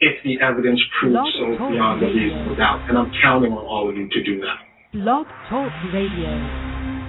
if the evidence proves so beyond a reasonable doubt. And I'm counting on all of you to do that. Blog Talk Radio.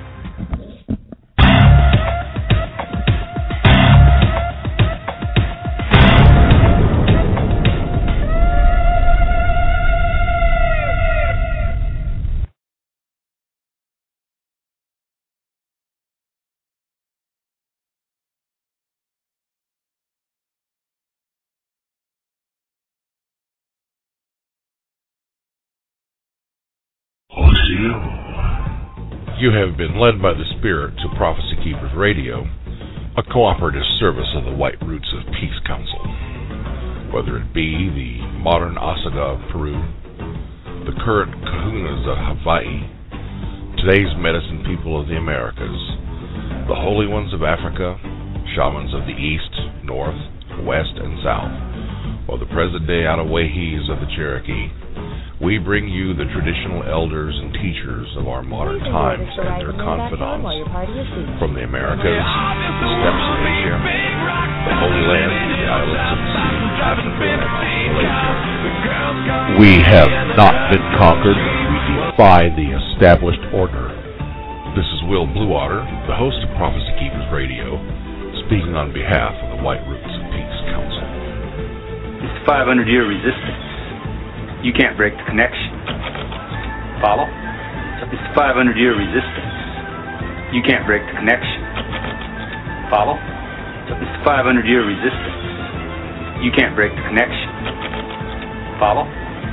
You have been led by the Spirit to Prophecy Keepers Radio, a cooperative service of the White Roots of Peace Council. Whether it be the modern Asaga of Peru, the current Kahunas of Hawaii, today's medicine people of the Americas, the holy ones of Africa, shamans of the East, North, West, and South, or the present-day Atawahis of the Cherokee, we bring you the traditional elders and teachers of our modern times and their confidants from the Americas, the steppes of Asia, the Holy Land, the islands of the sea, Africa, and Australasia. We have not been conquered. We defy the established order. This is Will Bluewater, the host of Prophecy Keepers Radio, speaking on behalf of the White Roots of Peace Council. It's 500-year resistance. You can't break the connection. Follow? It's 500-year resistance. You can't break the connection. Follow? It's 500-year resistance. You can't break the connection. Follow?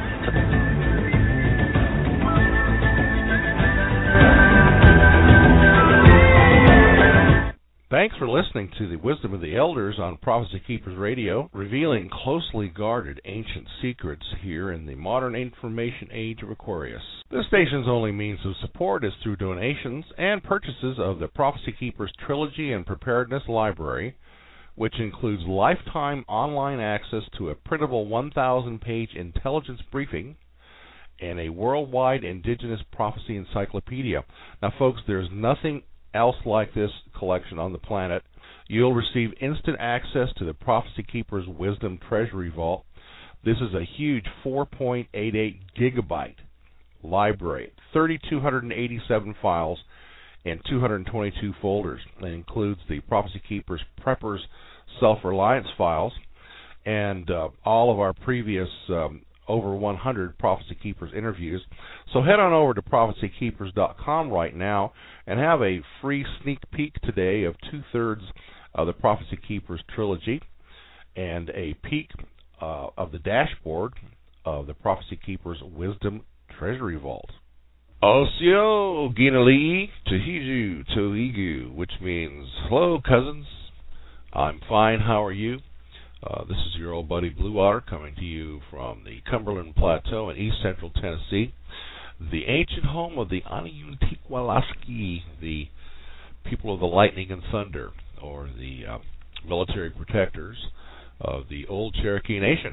Thanks for listening to the Wisdom of the Elders on Prophecy Keepers Radio, revealing closely guarded ancient secrets here in the modern information age of Aquarius. This station's only means of support is through donations and purchases of the Prophecy Keepers Trilogy and Preparedness Library, which includes lifetime online access to a printable 1,000-page intelligence briefing and a worldwide indigenous prophecy encyclopedia. Now, folks, there's nothing else like this collection on the planet. You'll receive instant access to the Prophecy Keepers Wisdom Treasury Vault. This is a huge 4.88 gigabyte library, 3,287 files, and 222 folders. It includes the Prophecy Keepers Preppers Self-Reliance files and all of our previous over 100 Prophecy Keepers interviews. So head on over to prophecykeepers.com right now and have a free sneak peek today of 2/3 of the Prophecy Keepers trilogy and a peek of the dashboard of the Prophecy Keepers Wisdom Treasury Vault. Osio Ginali Tahiju Toigu, which means, hello cousins, I'm fine, how are you? This is your old buddy Bluewater coming to you from the Cumberland Plateau in east central Tennessee, the ancient home of the Aniyuntikwalaski, the people of the lightning and thunder, or the military protectors of the old Cherokee Nation.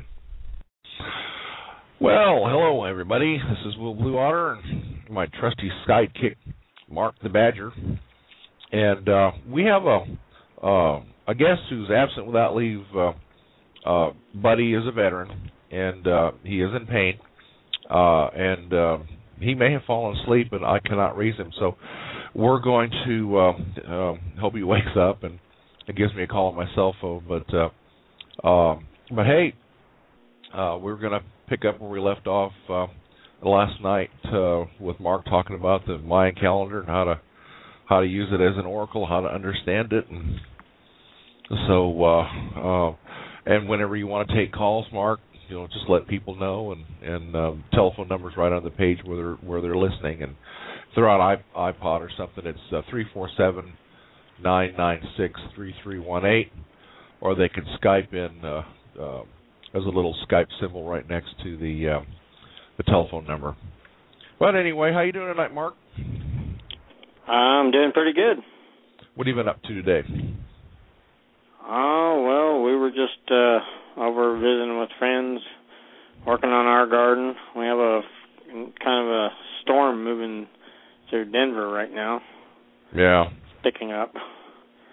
Well, hello everybody. This is Will Bluewater and my trusty sidekick, Mark the Badger. And we have a guest who's absent without leave. Buddy is a veteran, and he is in pain, and he may have fallen asleep, and I cannot raise him. So we're going to hope he wakes up and gives me a call on my cell phone. But hey, we're going to pick up where we left off last night with Mark talking about the Mayan calendar and how to use it as an oracle, how to understand it, and so. And whenever you want to take calls, Mark, just let people know, and telephone numbers right on the page where they're listening. And throw out iPod or something, it's 347-996-3318, or they can Skype in as a little Skype symbol right next to the telephone number. But anyway, how you doing tonight, Mark? I'm doing pretty good. What have you been up to today? Oh, well, we were just over visiting with friends, working on our garden. We have a kind of a storm moving through Denver right now. Yeah. Picking up.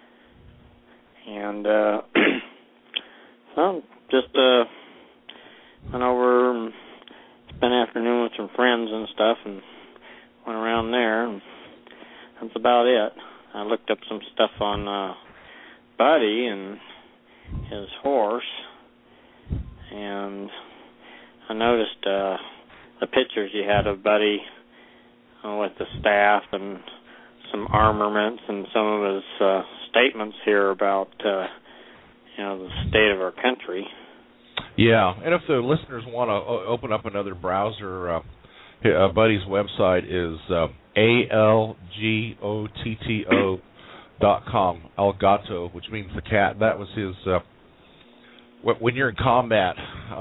And, well, just went over and spent an afternoon with some friends and stuff, and went around there, and that's about it. I looked up some stuff on Buddy and his horse, and I noticed the pictures he had of Buddy with the staff and some armaments and some of his statements here about the state of our country. Yeah, and if the listeners want to open up another browser, Buddy's website is algotto.com, Algato, which means the cat. That was his. When you're in combat,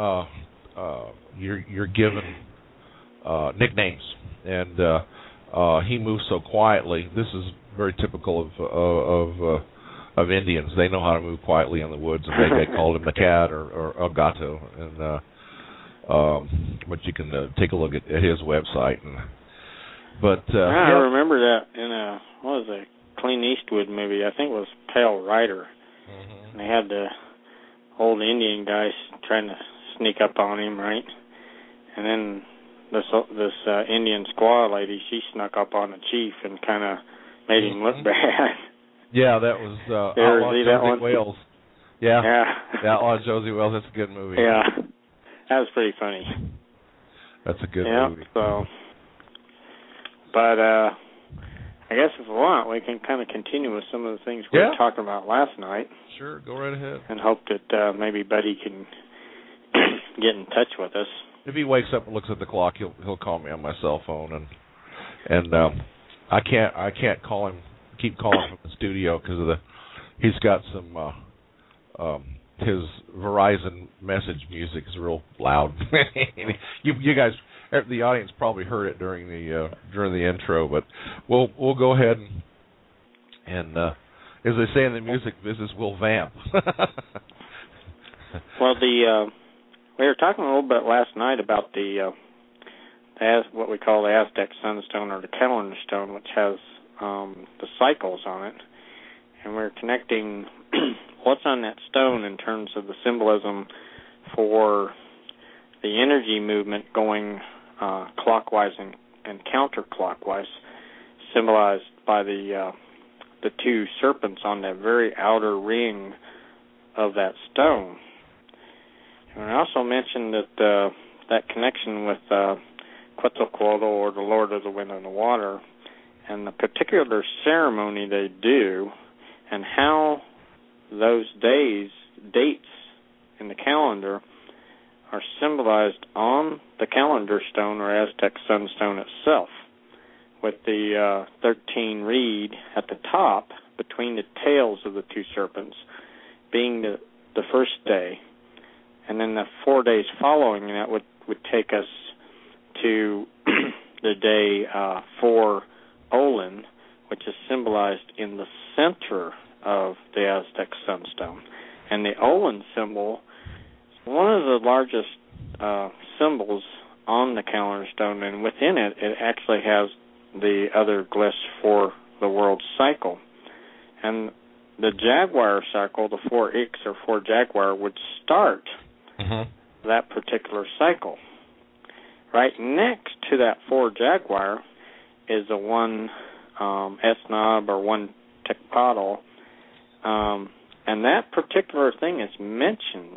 you're given nicknames, and he moves so quietly. This is very typical of Indians. They know how to move quietly in the woods, and they called him the cat or Algato. And but you can take a look at his website. I remember that in what was it, Clint Eastwood movie? I think it was Pale Rider. Mm-hmm. And they had the old Indian guys trying to sneak up on him, right? And then this Indian squaw lady, she snuck up on the chief and kind of made him look bad. Yeah, that was Outlaw Josie Wales. Yeah, Outlaw Josie Wales. That's a good movie. Yeah, that was pretty funny. That's a good movie. So, but I guess if we want, we can kind of continue with some of the things we were talking about last night. Sure, go right ahead. And hope that maybe Buddy can get in touch with us. If he wakes up and looks at the clock, he'll call me on my cell phone, and I can't call him. Keep calling from the studio because he's got some his Verizon message music is real loud. you guys, the audience probably heard it during the intro, but we'll go ahead and as they say in the music business, we'll vamp. Well, we were talking a little bit last night about what we call the Aztec Sunstone or the Calendar Stone, which has the cycles on it, and we're connecting what's on that stone in terms of the symbolism for the energy movement going clockwise and counterclockwise, symbolized by the two serpents on that very outer ring of that stone. And I also mentioned that connection with Quetzalcoatl, or the Lord of the Wind and the Water, and the particular ceremony they do, and how those dates in the calendar are symbolized on the calendar stone or Aztec sunstone itself, with the 13 reed at the top between the tails of the two serpents being the first day, and then the 4 days following that would take us to the day for Olin, which is symbolized in the center of the Aztec sunstone. And the Olin symbol is one of the largest symbols on the calendar stone, and within it actually has the other glyphs for the world cycle. And the Jaguar cycle, the 4X or 4 Jaguar, would start that particular cycle. Right next to that 4 Jaguar is a 1 Esnab or 1 Tecpatl, and that particular thing is mentioned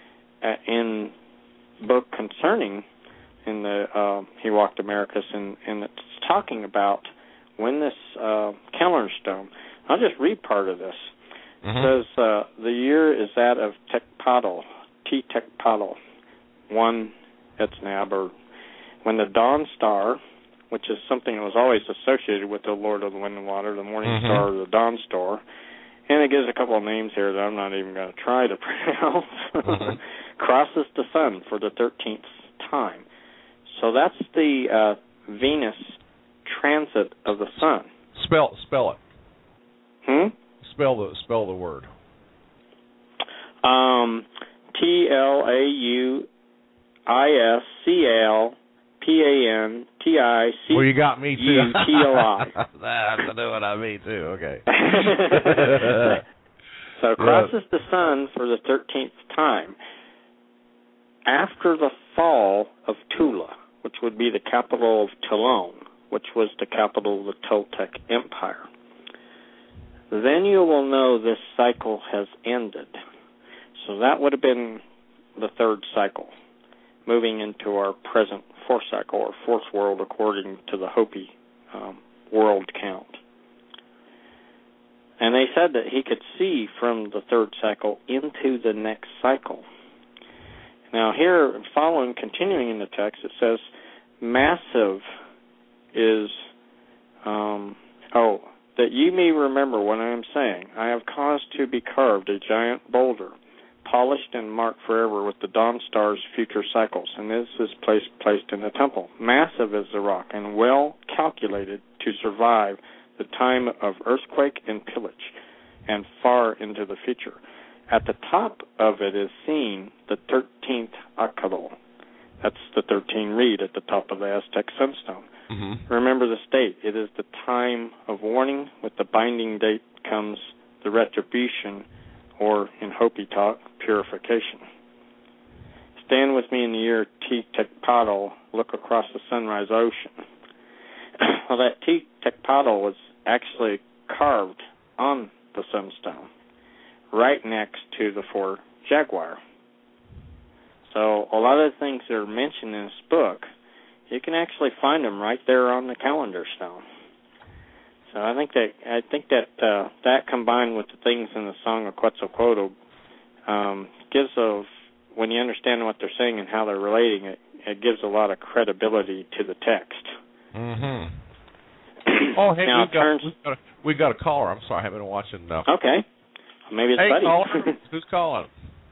in book concerning in the He Walked Americas, and it's talking about when this calendar stone. I'll just read part of this. It says the year is that of Tecpatl, T Tecpatl, 1 Esnab, or when the dawn star, which is something that was always associated with the Lord of the Wind and Water, the morning star or the dawn star. And it gives a couple of names here that I'm not even going to try to pronounce. Crosses the sun for the 13th time. So that's the Venus transit of the sun. Spell it. Spell the word. TLAUISCLPANTIC. Well, you got me too. UTLI. That's what I mean too. Okay. So crosses the sun for the 13th time. After the fall of Tula, which would be the capital of Toulon, which was the capital of the Toltec Empire. Then you will know this cycle has ended. So that would have been the third cycle, moving into our present fourth cycle, or fourth world, according to the Hopi world count. And they said that he could see from the third cycle into the next cycle. Now here, continuing in the text, it says, massive is, that ye may remember what I am saying. I have caused to be carved a giant boulder, polished and marked forever with the dawn star's future cycles, and this is placed in the temple. Massive is the rock, and well calculated to survive the time of earthquake and pillage, and far into the future. At the top of it is seen the 13th Acadal. That's the 13 reed at the top of the Aztec sunstone. Mm-hmm. Remember the state. It is the time of warning. With the binding date comes the retribution, or in Hopi talk, purification. Stand with me in the year Tecpatl, look across the sunrise ocean. Well, that Tecpatl was actually carved on the sunstone, right next to the Fort Jaguar. So a lot of the things that are mentioned in this book, you can actually find them right there on the calendar stone. So I think that combined with the things in the Song of Quetzalcoatl gives when you understand what they're saying and how they're relating it, it gives a lot of credibility to the text. Mm-hmm. Oh, hey, now we got a caller. I'm sorry, I haven't been watching. Okay. Maybe it's hey, Buddy. Caller. Who's calling?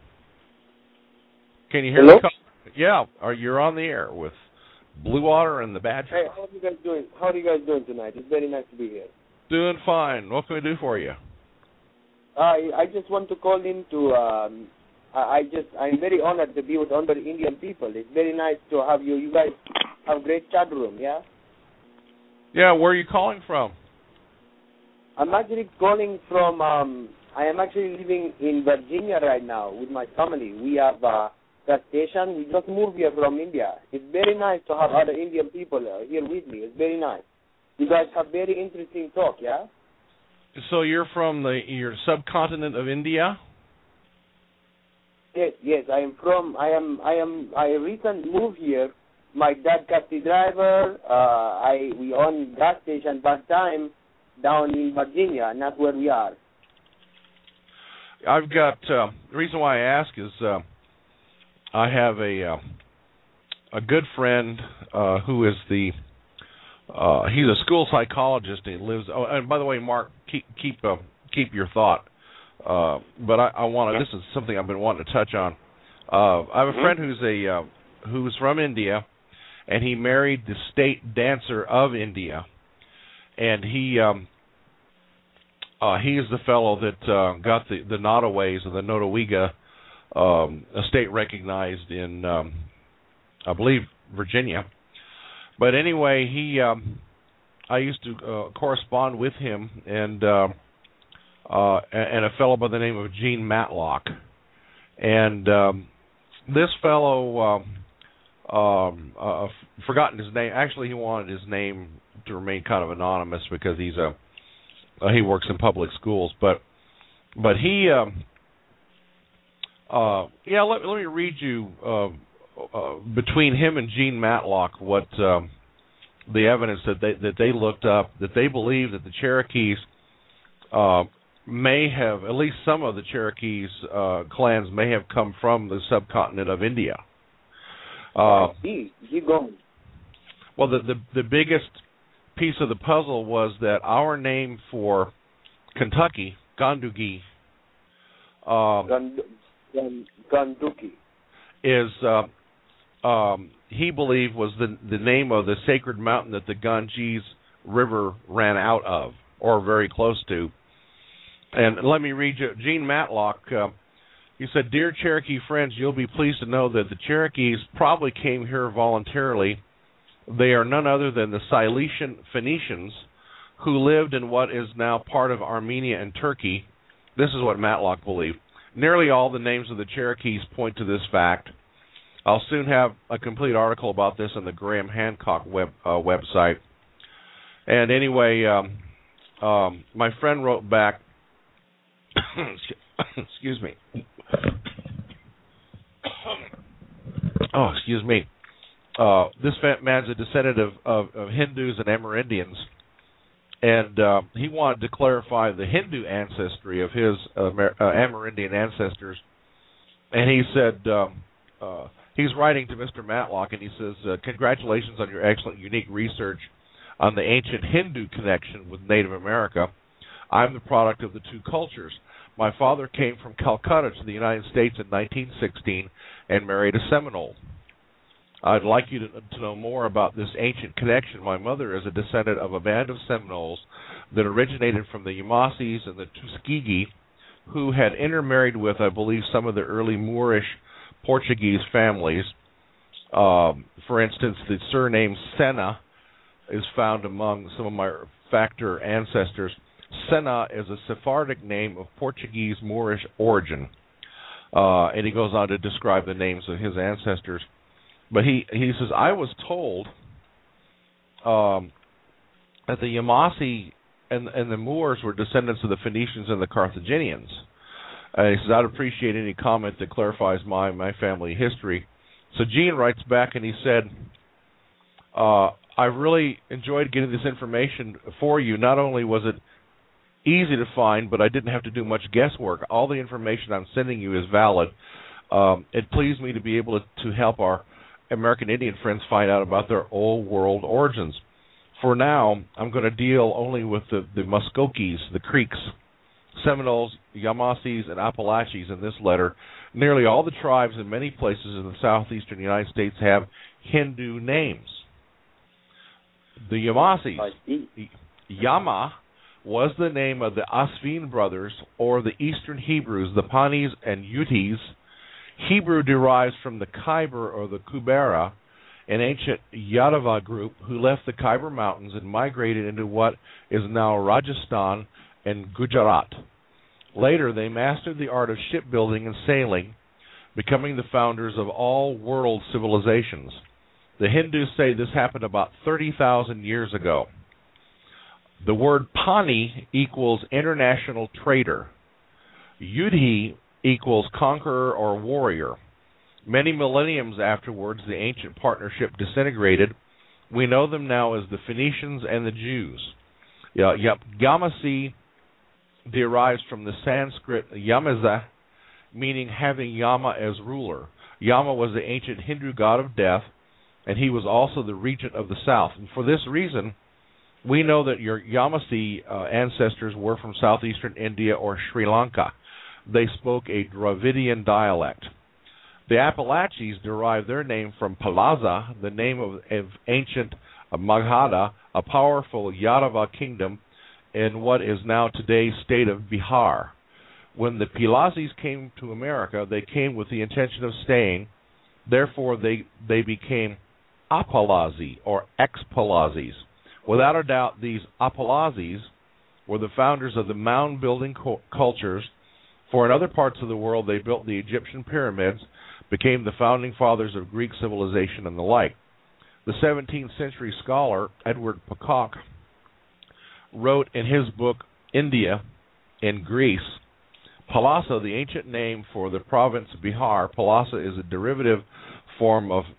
Can you hear Hello? me? Yeah, you're on the air with Blue Water and the Badger. Hey, how are you guys doing? How are you guys doing tonight? It's very nice to be here. Doing fine. What can we do for you? I just want to call in to. I'm very honored to be with other Indian people. It's very nice to have you. You guys have great chat room, yeah? Yeah, where are you calling from? I'm actually calling from. I am actually living in Virginia right now with my family. We have that station. We just moved here from India. It's very nice to have other Indian people here with me. It's very nice. You guys have very interesting talk, yeah? So you're from your subcontinent of India? Yes. I recently moved here. My dad taxi driver. We own gas station part-time down in Virginia, and that's where we are. I've got the reason why I ask is I have a good friend who is he's a school psychologist, and he lives. Oh, and by the way, Mark, keep your thought. But I want to. This is something I've been wanting to touch on. I have a friend who's from India, and he married the state dancer of India, and he is the fellow that got the Notaways or the Notawiga estate recognized in, I believe, Virginia. But anyway, I used to correspond with him and a fellow by the name of Gene Matlock. And this fellow, forgotten his name. Actually, he wanted his name to remain kind of anonymous because he works in public schools. But he, let me read you between him and Gene Matlock what the evidence that they looked up, that they believe that the Cherokees may have, at least some of the Cherokees clans may have come from the subcontinent of India. Keep going. Well, the biggest piece of the puzzle was that our name for Kentucky, Ganduki, Ganduki, is he believed was the name of the sacred mountain that the Ganges River ran out of, or very close to. And let me read you, Gene Matlock, he said, "Dear Cherokee friends, you'll be pleased to know that the Cherokees probably came here voluntarily. They are none other than the Cilician Phoenicians who lived in what is now part of Armenia and Turkey." This is what Matlock believed. "Nearly all the names of the Cherokees point to this fact. I'll soon have a complete article about this on the Graham Hancock website. And anyway, my friend wrote back, excuse me. Oh, excuse me. This man's a descendant of Hindus and Amerindians, and he wanted to clarify the Hindu ancestry of his Amerindian ancestors. And he said, he's writing to Mr. Matlock, and he says, congratulations on your excellent, unique research on the ancient Hindu connection with Native America. I'm the product of the two cultures. My father came from Calcutta to the United States in 1916 and married a Seminole. I'd like you to know more about this ancient connection. My mother is a descendant of a band of Seminoles that originated from the Yamasees and the Tuskegee, who had intermarried with, I believe, some of the early Moorish Portuguese families. For instance, the surname Sena is found among some of my factor ancestors. Sena is a Sephardic name of Portuguese Moorish origin. And he goes on to describe the names of his ancestors. But he says, I was told that the Yamasi and the Moors were descendants of the Phoenicians and the Carthaginians. He says, I'd appreciate any comment that clarifies my family history. So Gene writes back and he said, I really enjoyed getting this information for you. Not only was it easy to find, but I didn't have to do much guesswork. All the information I'm sending you is valid. It pleased me to be able to help our American Indian friends find out about their old world origins. For now, I'm going to deal only with the Muskogees, the Creeks, Seminoles, Yamasees, and Appalachians in this letter. Nearly all the tribes in many places in the southeastern United States have Hindu names. The Yamasees, Yama was the name of the Asvin brothers, or the Eastern Hebrews, the Panis and Utes. Hebrew derives from the Khyber or the Kubera, an ancient Yadava group who left the Khyber Mountains and migrated into what is now Rajasthan and Gujarat. Later, they mastered the art of shipbuilding and sailing, becoming the founders of all world civilizations. The Hindus say this happened about 30,000 years ago. The word Pani equals international trader. Yudhi equals conqueror or warrior. Many millenniums afterwards, the ancient partnership disintegrated. We know them now as the Phoenicians and the Jews. Yamasi derives from the Sanskrit Yamaza, meaning having Yama as ruler. Yama was the ancient Hindu god of death, and he was also the regent of the south. And for this reason, we know that your Yamasi ancestors were from southeastern India or Sri Lanka. They spoke a Dravidian dialect. The Appalachians derived their name from Palaza, the name of ancient Magadha, a powerful Yadava kingdom in what is now today's state of Bihar. When the Pilazis came to America, they came with the intention of staying. Therefore, they became Apalazi or ex-Palazis. Without a doubt, these Apalazis were the founders of the mound-building cultures. For in other parts of the world, they built the Egyptian pyramids, became the founding fathers of Greek civilization and the like. The 17th century scholar Edward Peacock wrote in his book, India in Greece, Palasa, the ancient name for the province of Bihar, Palasa is a derivative form or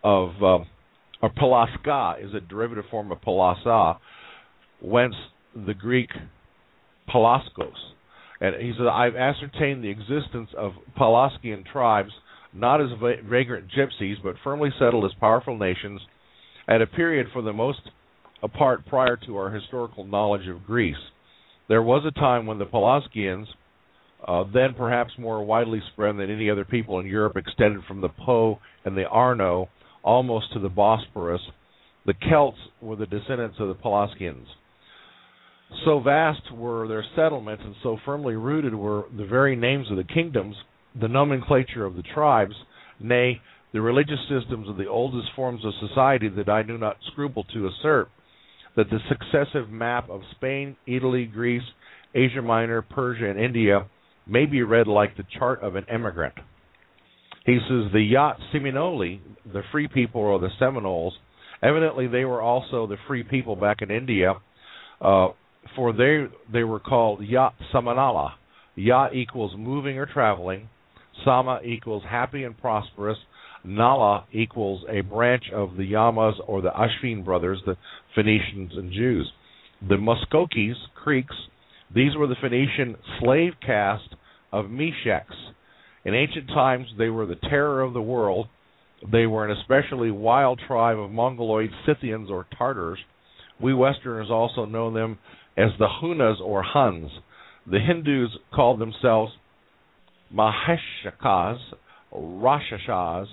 Palaska is a derivative form of Palasa, whence the Greek Palaskos. And he said, I've ascertained the existence of Palaskian tribes, not as vagrant gypsies, but firmly settled as powerful nations, at a period for the most part prior to our historical knowledge of Greece. There was a time when the Pelasgians, then perhaps more widely spread than any other people in Europe, extended from the Po and the Arno almost to the Bosporus. The Celts were the descendants of the Pelasgians. So vast were their settlements and so firmly rooted were the very names of the kingdoms, the nomenclature of the tribes, nay, the religious systems of the oldest forms of society, that I do not scruple to assert that the successive map of Spain, Italy, Greece, Asia Minor, Persia, and India may be read like the chart of an emigrant. He says the Yat Seminole, the free people or the Seminoles, evidently they were also the free people back in India, for they were called Yat Samanala. Yat equals moving or traveling. Sama equals happy and prosperous. Nala equals a branch of the Yamas or the Ashvin brothers, the Phoenicians and Jews. The Muskokees, Creeks, these were the Phoenician slave caste of Mesheks. In ancient times, they were the terror of the world. They were an especially wild tribe of Mongoloid Scythians or Tartars. We Westerners also know them as the Hunas or Huns. The Hindus called themselves Maheshakas, Rakshasas,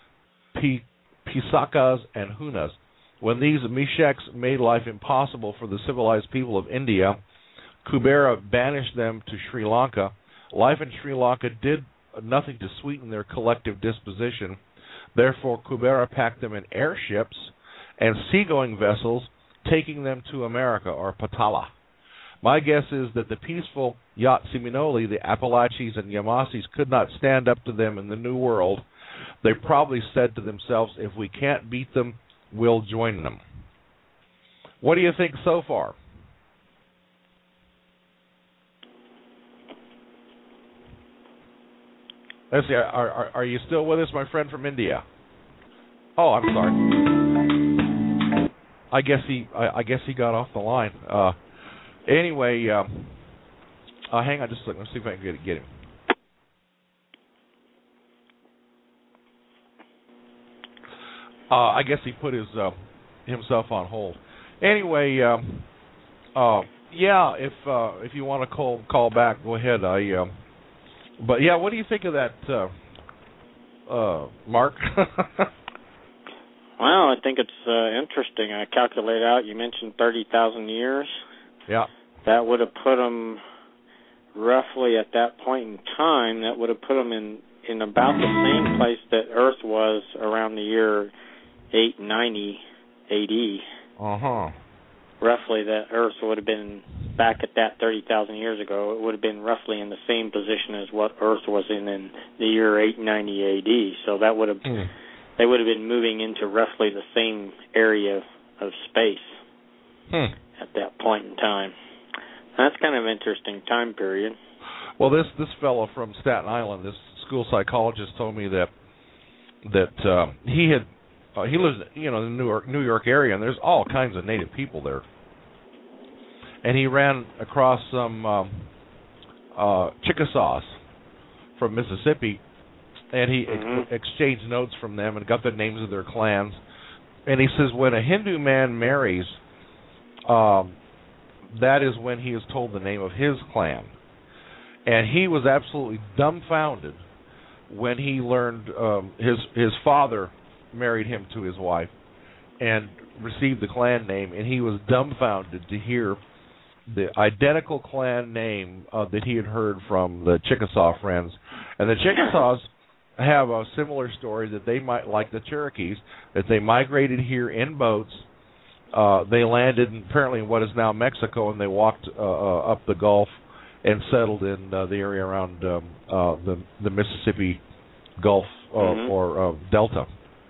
Pisakas, and Hunas. When these Mesheks made life impossible for the civilized people of India, Kubera banished them to Sri Lanka. Life in Sri Lanka did nothing to sweeten their collective disposition. Therefore, Kubera packed them in airships and seagoing vessels, taking them to America, or Patala. My guess is that the peaceful Yat Seminole, the Appalachians and Yamasis, could not stand up to them in the New World. They probably said to themselves, if we can't beat them, we'll join them. What do you think so far? Let's see. Are you still with us, my friend from India? Oh, I'm sorry. I guess he got off the line. Anyway, hang on just a second. Let's see if I can get him. I guess he put himself on hold. Anyway, yeah. If you want to call back, go ahead. But yeah, what do you think of that, Mark? Well, I think it's interesting. I calculate out. You mentioned 30,000 years. Yeah. That would have put them roughly at that point in time. That would have put them in about the same place that Earth was around the year 890 AD. Roughly, that Earth would have been back at that 30,000 years ago. It would have been roughly in the same position as what Earth was in the year 890 AD. So that would have they would have been moving into roughly the same area of space at that point in time. That's kind of an interesting time period. Well, this fellow from Staten Island, this school psychologist, told me that he lives, in the New York area, and there's all kinds of native people there. And he ran across some Chickasaws from Mississippi, and he exchanged notes from them and got the names of their clans. And he says when a Hindu man marries, that is when he is told the name of his clan. And he was absolutely dumbfounded when he learned his father married him to his wife and received the clan name, and he was dumbfounded to hear the identical clan name that he had heard from the Chickasaw friends. And the Chickasaws have a similar story that they might, like the Cherokees, that they migrated here in boats. They landed apparently in what is now Mexico, and they walked up the Gulf and settled in the area around the Mississippi Gulf or Delta.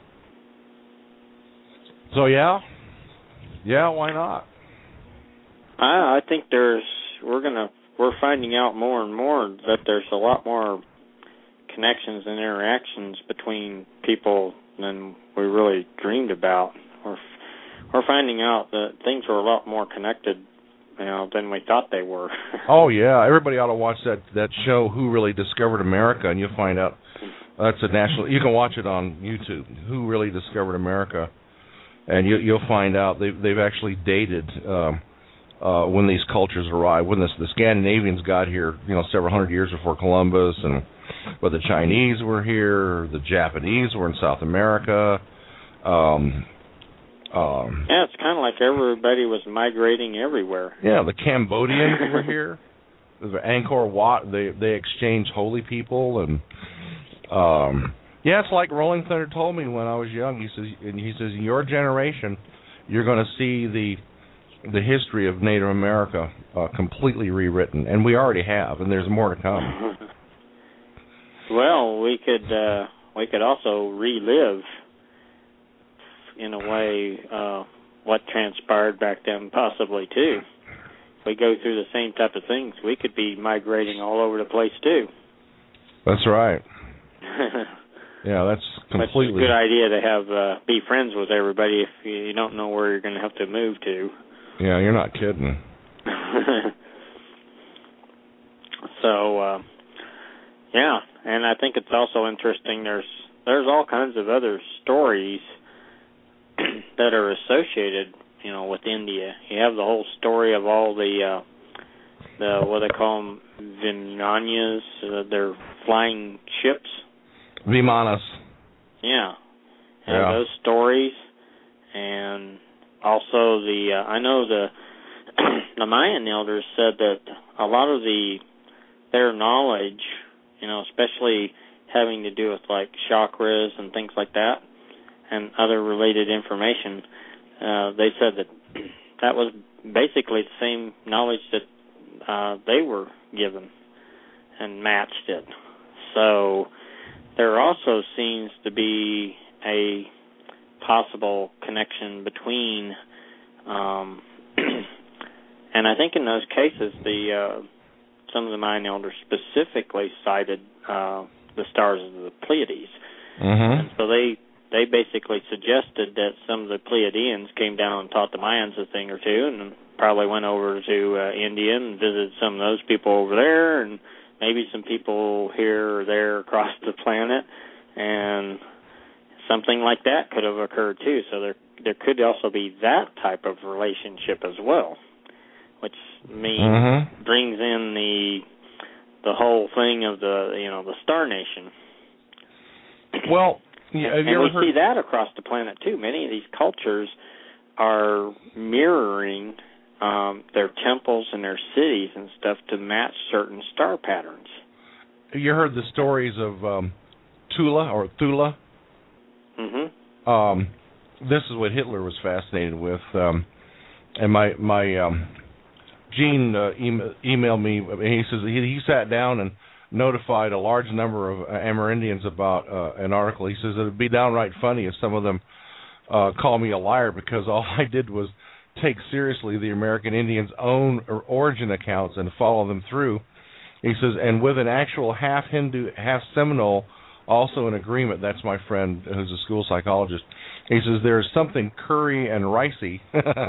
So yeah, why not? I think we're finding out more and more that there's a lot more connections and interactions between people than we really dreamed about. We're finding out that things are a lot more connected, than we thought they were. Oh yeah, everybody ought to watch that show, Who Really Discovered America, and you'll find out that's a national. You can watch it on YouTube. Who Really Discovered America. And you'll find out they've actually dated when these cultures arrived. When the Scandinavians got here, several hundred years before Columbus, and but the Chinese were here, the Japanese were in South America. Yeah, it's kind of like everybody was migrating everywhere. Yeah, the Cambodians were here. The Angkor Wat, they exchanged holy people, and yeah, it's like Rolling Thunder told me when I was young. He says, in your generation, you're going to see the history of Native America completely rewritten, and we already have, and there's more to come. Well, we could we could also relive, in a way, what transpired back then, possibly too. If we go through the same type of things, we could be migrating all over the place too. That's right. Yeah, that's completely. It's a good idea to have be friends with everybody if you don't know where you're going to have to move to. Yeah, you're not kidding. So, yeah, and I think it's also interesting. There's all kinds of other stories that are associated, with India. You have the whole story of all the what they call them, Vinayas, they're flying ships. Vimanas. Yeah. Those stories, and also I know the Mayan elders said that a lot of their knowledge, especially having to do with like chakras and things like that, and other related information, they said that was basically the same knowledge that they were given and matched it. So there also seems to be a possible connection between, and I think in those cases, some of the Mayan elders specifically cited the stars of the Pleiades. Mm-hmm. And so they basically suggested that some of the Pleiadians came down and taught the Mayans a thing or two, and probably went over to India and visited some of those people over there, and maybe some people here or there across the planet, and something like that could have occurred too. So there could also be that type of relationship as well, which means brings in the whole thing of the Star Nation. Well, yeah, have you ever heard? See that across the planet too. Many of these cultures are mirroring their temples and their cities and stuff to match certain star patterns. Have you heard the stories of Tula or Thula? Mm-hmm. This is what Hitler was fascinated with, and my Gene emailed me, and he says he sat down and notified a large number of Amerindians about an article. He says it would be downright funny if some of them call me a liar, because all I did was take seriously the American Indians' own origin accounts and follow them through. He says, and with an actual half Hindu, half Seminole also in agreement. That's my friend who's a school psychologist. He says there's something curry and ricey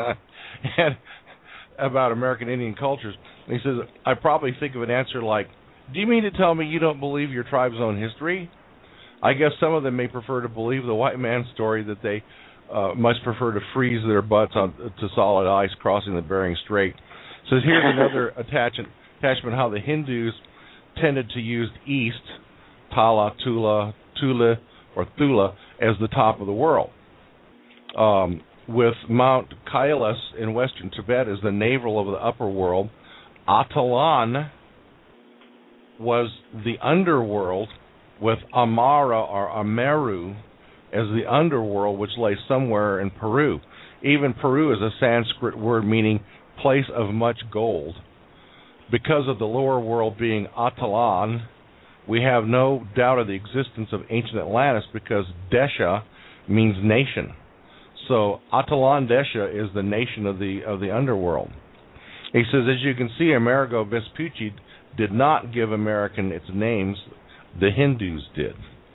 about American Indian cultures. And he says, I probably think of an answer like, do you mean to tell me you don't believe your tribe's own history? I guess some of them may prefer to believe the white man's story that they much prefer to freeze their butts to solid ice crossing the Bering Strait. So here's another attachment how the Hindus tended to use east, Tala, Tula, or Thula, as the top of the world. With Mount Kailas in western Tibet as the navel of the upper world, Atalan was the underworld, with Amara or Ameru as the underworld, which lay somewhere in Peru. Even Peru is a Sanskrit word meaning place of much gold. Because of the lower world being Atalan, we have no doubt of the existence of ancient Atlantis, because Desha means nation. So Atalan Desha is the nation of the underworld. He says, as you can see, Amerigo Vespucci did not give American its names. The Hindus did.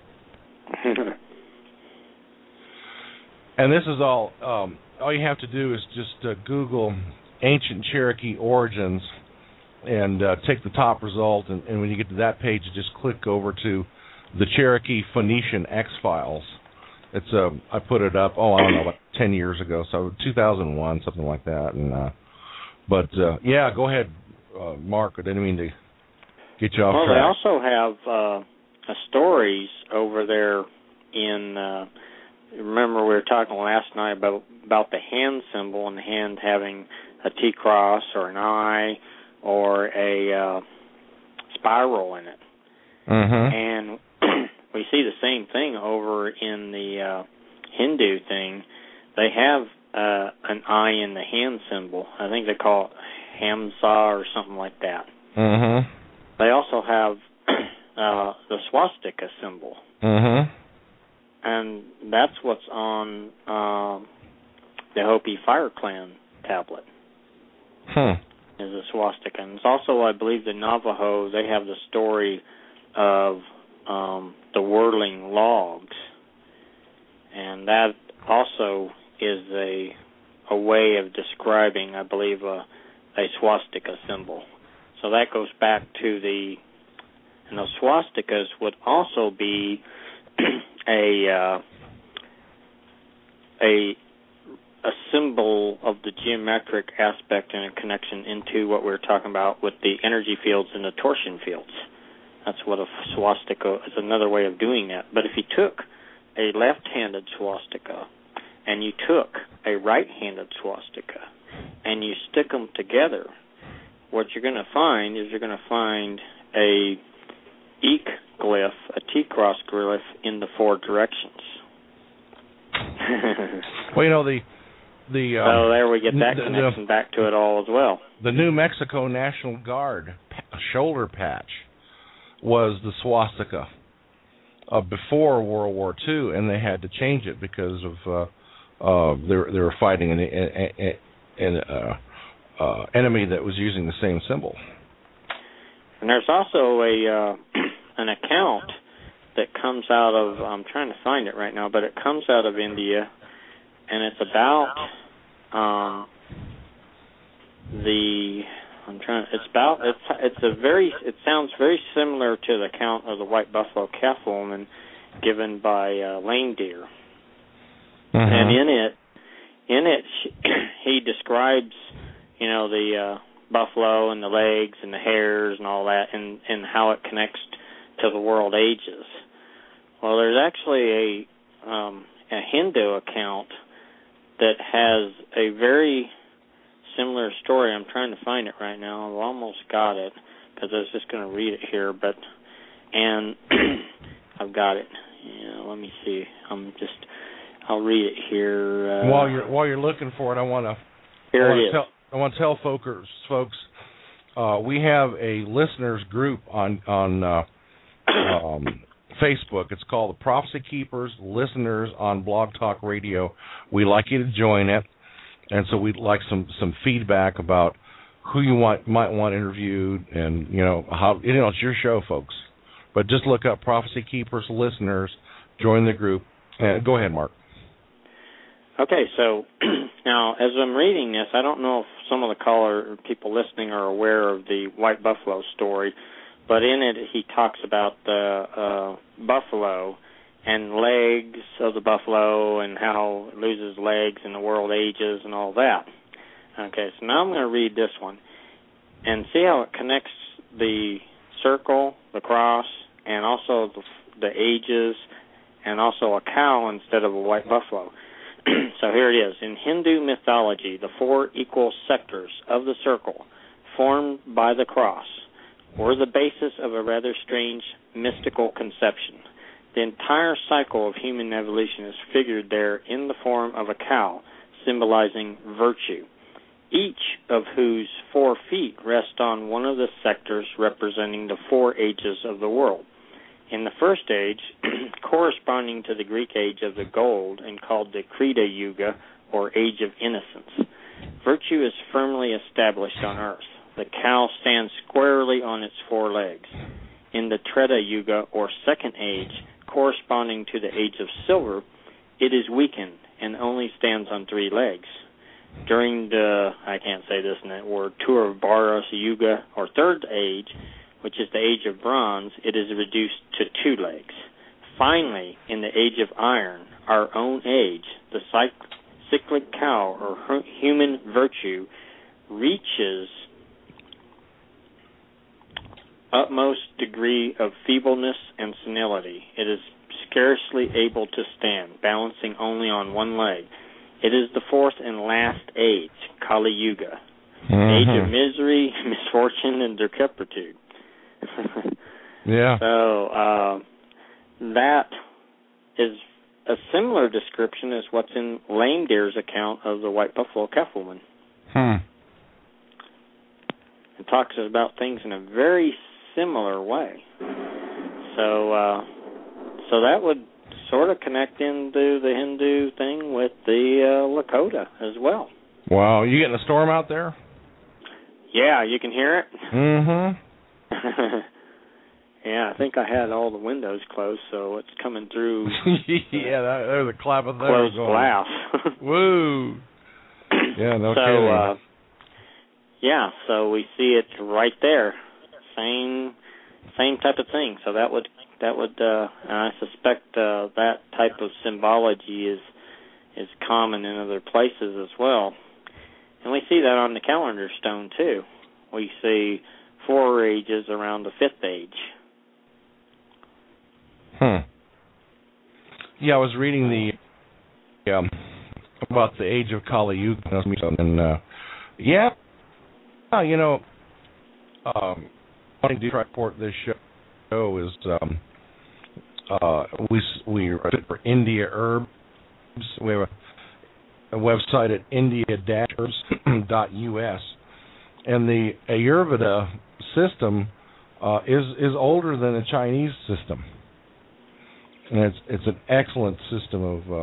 And this is all you have to do is just Google ancient Cherokee origins and take the top result, and when you get to that page, you just click over to the Cherokee Phoenician X-Files. It's I put it up, I don't know, about 10 years ago, so 2001, something like that. And yeah, go ahead, Mark. I didn't mean to get you off track. Well, they also have stories over there in. Remember, we were talking last night about the hand symbol, and the hand having a T-cross or an eye or a spiral in it. Mm-hmm. And we see the same thing over in the Hindu thing. They have an eye in the hand symbol. I think they call it Hamsa or something like that. Mm-hmm. They also have the swastika symbol. Mm-hmm. And that's what's on the Hopi Fire Clan tablet. Is a swastika. And it's also, I believe, the Navajo, they have the story of the whirling logs. And that also is a way of describing, I believe, a swastika symbol. So that goes back to and those swastikas would also be a symbol of the geometric aspect and a connection into what we were talking about with the energy fields and the torsion fields. That's what a swastika is, another way of doing that. But if you took a left-handed swastika and you took a right-handed swastika and you stick them together, what you're going to find is a Eek glyph, a T-cross glyph in the four directions. Well, you know, so there we get that connection back to it all as well. The New Mexico National Guard shoulder patch was the swastika before World War II, and they had to change it because of they were fighting an enemy that was using the same symbol. And there's also an account that comes out of, I'm trying to find it right now, but it comes out of India, and it's about it sounds very similar to the account of the white buffalo calf woman given by Lame Deer. And in it he describes, the buffalo and the legs and the hairs and all that, and how it connects to the world ages. Well, there's actually a Hindu account that has a very similar story. I'm trying to find it right now. I've almost got it because I was just going to read it here, and I've got it. Let me see. I'll read it here. While you're looking for it, I want to tell folks, we have a listeners group on Facebook. It's called the Prophecy Keepers Listeners on Blog Talk Radio. We'd like you to join it, and so we'd like some feedback about who you might want interviewed, and how it's your show, folks. But just look up Prophecy Keepers Listeners, join the group. Go ahead, Mark. Okay, so now as I'm reading this, I don't know if some of the people listening are aware of the white buffalo story, but in it he talks about the buffalo and legs of the buffalo and how it loses legs and the world ages and all that. Okay, so now I'm going to read this one and see how it connects the circle, the cross, and also the ages, and also a cow instead of a white buffalo. So here it is. In Hindu mythology, the four equal sectors of the circle formed by the cross were the basis of a rather strange mystical conception. The entire cycle of human evolution is figured there in the form of a cow, symbolizing virtue, each of whose 4 feet rest on one of the sectors representing the 4 ages of the world. In the first age, corresponding to the Greek age of the gold and called the Krita Yuga, or Age of Innocence, virtue is firmly established on earth. The cow stands squarely on its 4 legs. In the Treta Yuga, or second age, corresponding to the age of silver, it is weakened and only stands on 3 legs. During the, I can't say this in that word, Turvaras Yuga, or third age, which is the age of bronze, it is reduced to 2 legs. Finally, in the age of iron, our own age, the cyclic cow, or human virtue, reaches utmost degree of feebleness and senility. It is scarcely able to stand, balancing only on 1 leg. It is the 4th and last age, Kali Yuga, age of misery, misfortune, and decrepitude. Yeah. So that is a similar description as what's in Lame Deer's account of the white buffalo calf woman. It talks about things in a very similar way. So that would sort of connect into the Hindu thing with the Lakota as well. Wow, you getting a storm out there? Yeah, you can hear it? Mm-hmm. Yeah, I think I had all the windows closed, so it's coming through. Yeah, there's a clap of thunder closed going. glass. Woo! Yeah, no kidding. Yeah, so we see it right there. Same type of thing. So that would and I suspect that type of symbology is common in other places as well. And we see that on the calendar stone too. We see 4 ages around the 5th age. Yeah, I was reading the about the age of Kali Yuga, and you know, wanting to report this show is we are for India Herbs. We have a website at india-herbs.us, and the Ayurveda system is older than the Chinese system, and it's an excellent system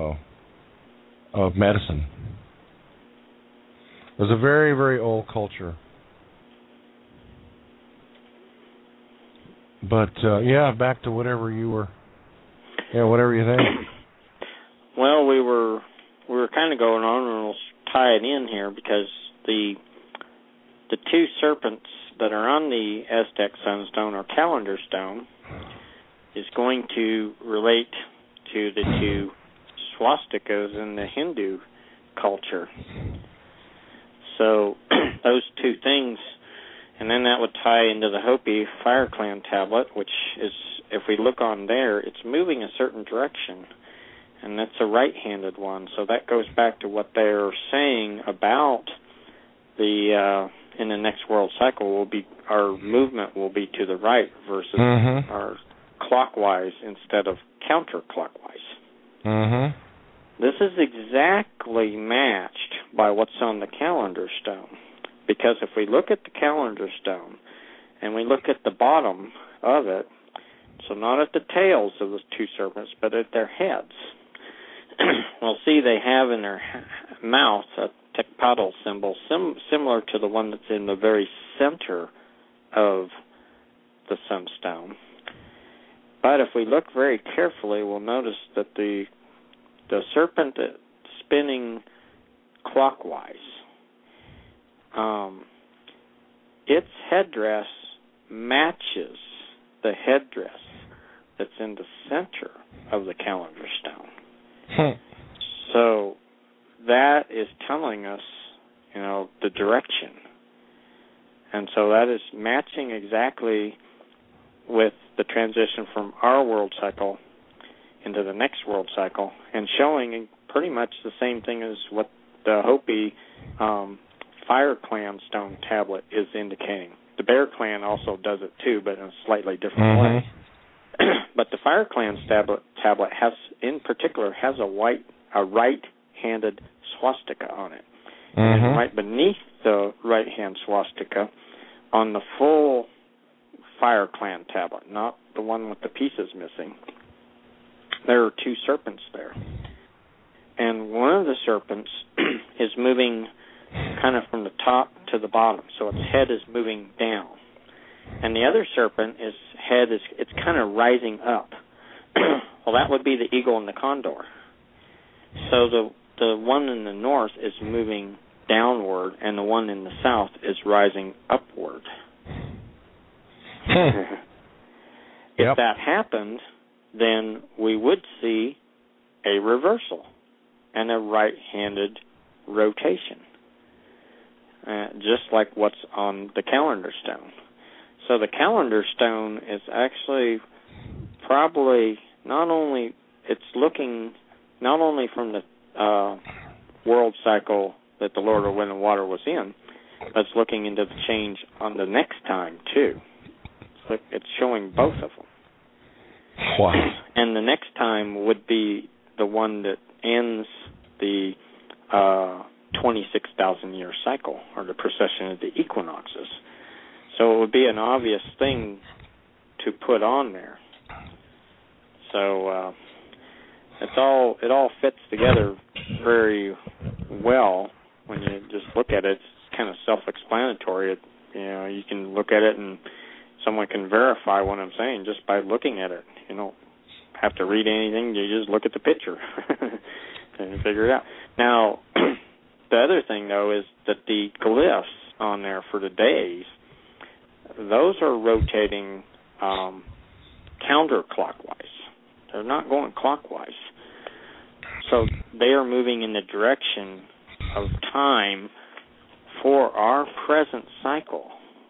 of medicine. It was a very, very old culture. But back to whatever you think. Well, we were kind of going on, and we'll tie it in here because the 2 serpents that are on the Aztec sunstone or calendar stone is going to relate to the 2 swastikas in the Hindu culture. So those 2 things, and then that would tie into the Hopi Fire Clan tablet, which is, if we look on there, it's moving a certain direction, and that's a right-handed one. So that goes back to what they're saying about the in the next world cycle our movement will be to the right versus our clockwise instead of counterclockwise. Mm-hmm. This is exactly matched by what's on the calendar stone. Because if we look at the calendar stone and we look at the bottom of it, so not at the tails of the 2 serpents, but at their heads, we'll see they have in their mouth a tecpadal symbol similar to the one that's in the very center of the sunstone. But if we look very carefully, we'll notice that the serpent that's spinning clockwise, its headdress matches the headdress that's in the center of the calendar stone. So that is telling us, the direction. And so that is matching exactly with the transition from our world cycle into the next world cycle, and showing pretty much the same thing as what the Hopi Fire Clan stone tablet is indicating. The Bear Clan also does it too, but in a slightly different way. But the Fire Clan tablet has, in particular, has a right-handed swastika on it. And right beneath the right-hand swastika, on the full Fire Clan tablet, not the one with the pieces missing, there are 2 serpents there. And one of the serpents is moving kind of from the top to the bottom, so its head is moving down. And the other serpent, it's kind of rising up. Well, that would be the eagle and the condor. So the one in the north is moving downward, and the one in the south is rising upward. If that happened, then we would see a reversal and a right-handed rotation, just like what's on the calendar stone. So the calendar stone is actually probably it's looking not only from the world cycle that the Lord of Wind and Water was in, but it's looking into the change on the next time too. It's showing both of them. Wow. And the next time would be the one that ends the 26,000-year cycle, or the precession of the equinoxes. So it would be an obvious thing to put on there. So it all fits together very well when you just look at it. It's kind of self-explanatory. You can look at it and someone can verify what I'm saying just by looking at it. You don't have to read anything. You just look at the picture and figure it out. Now, the other thing, though, is that the glyphs on there for the days, those are rotating counterclockwise. They're not going clockwise. So they are moving in the direction of time for our present cycle.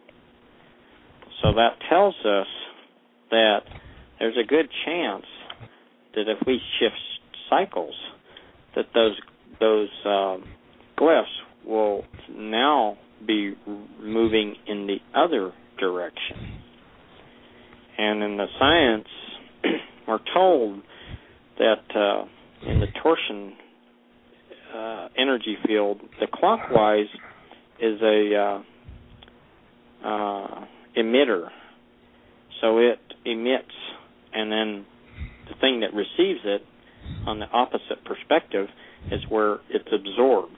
So that tells us that there's a good chance that if we shift cycles, that those glyphs will now be moving in the other direction. And in the science, we're told that in the torsion energy field, the clockwise is a emitter. So it emits, and then the thing that receives it on the opposite perspective is where it's absorbed.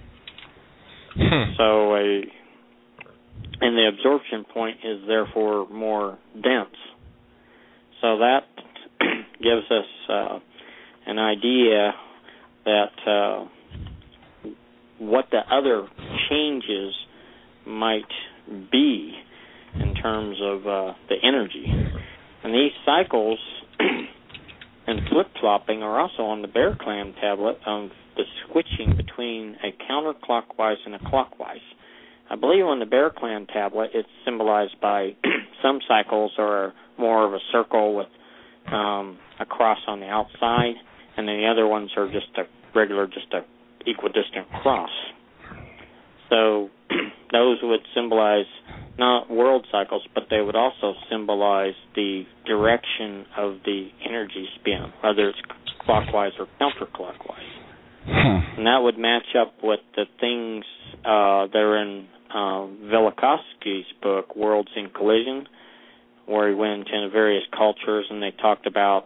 So and the absorption point is therefore more dense. So that gives us an idea that what the other changes might be in terms of the energy. And these cycles and flip-flopping are also on the Bear Clan tablet of the switching between a counterclockwise and a clockwise. I believe on the Bear Clan tablet it's symbolized by some cycles are more of a circle with a cross on the outside, and then the other ones are just a equidistant cross. So those would symbolize not world cycles, but they would also symbolize the direction of the energy spin, whether it's clockwise or counterclockwise. And that would match up with the things that are in Velikovsky's book, Worlds in Collision, where he went into various cultures and they talked about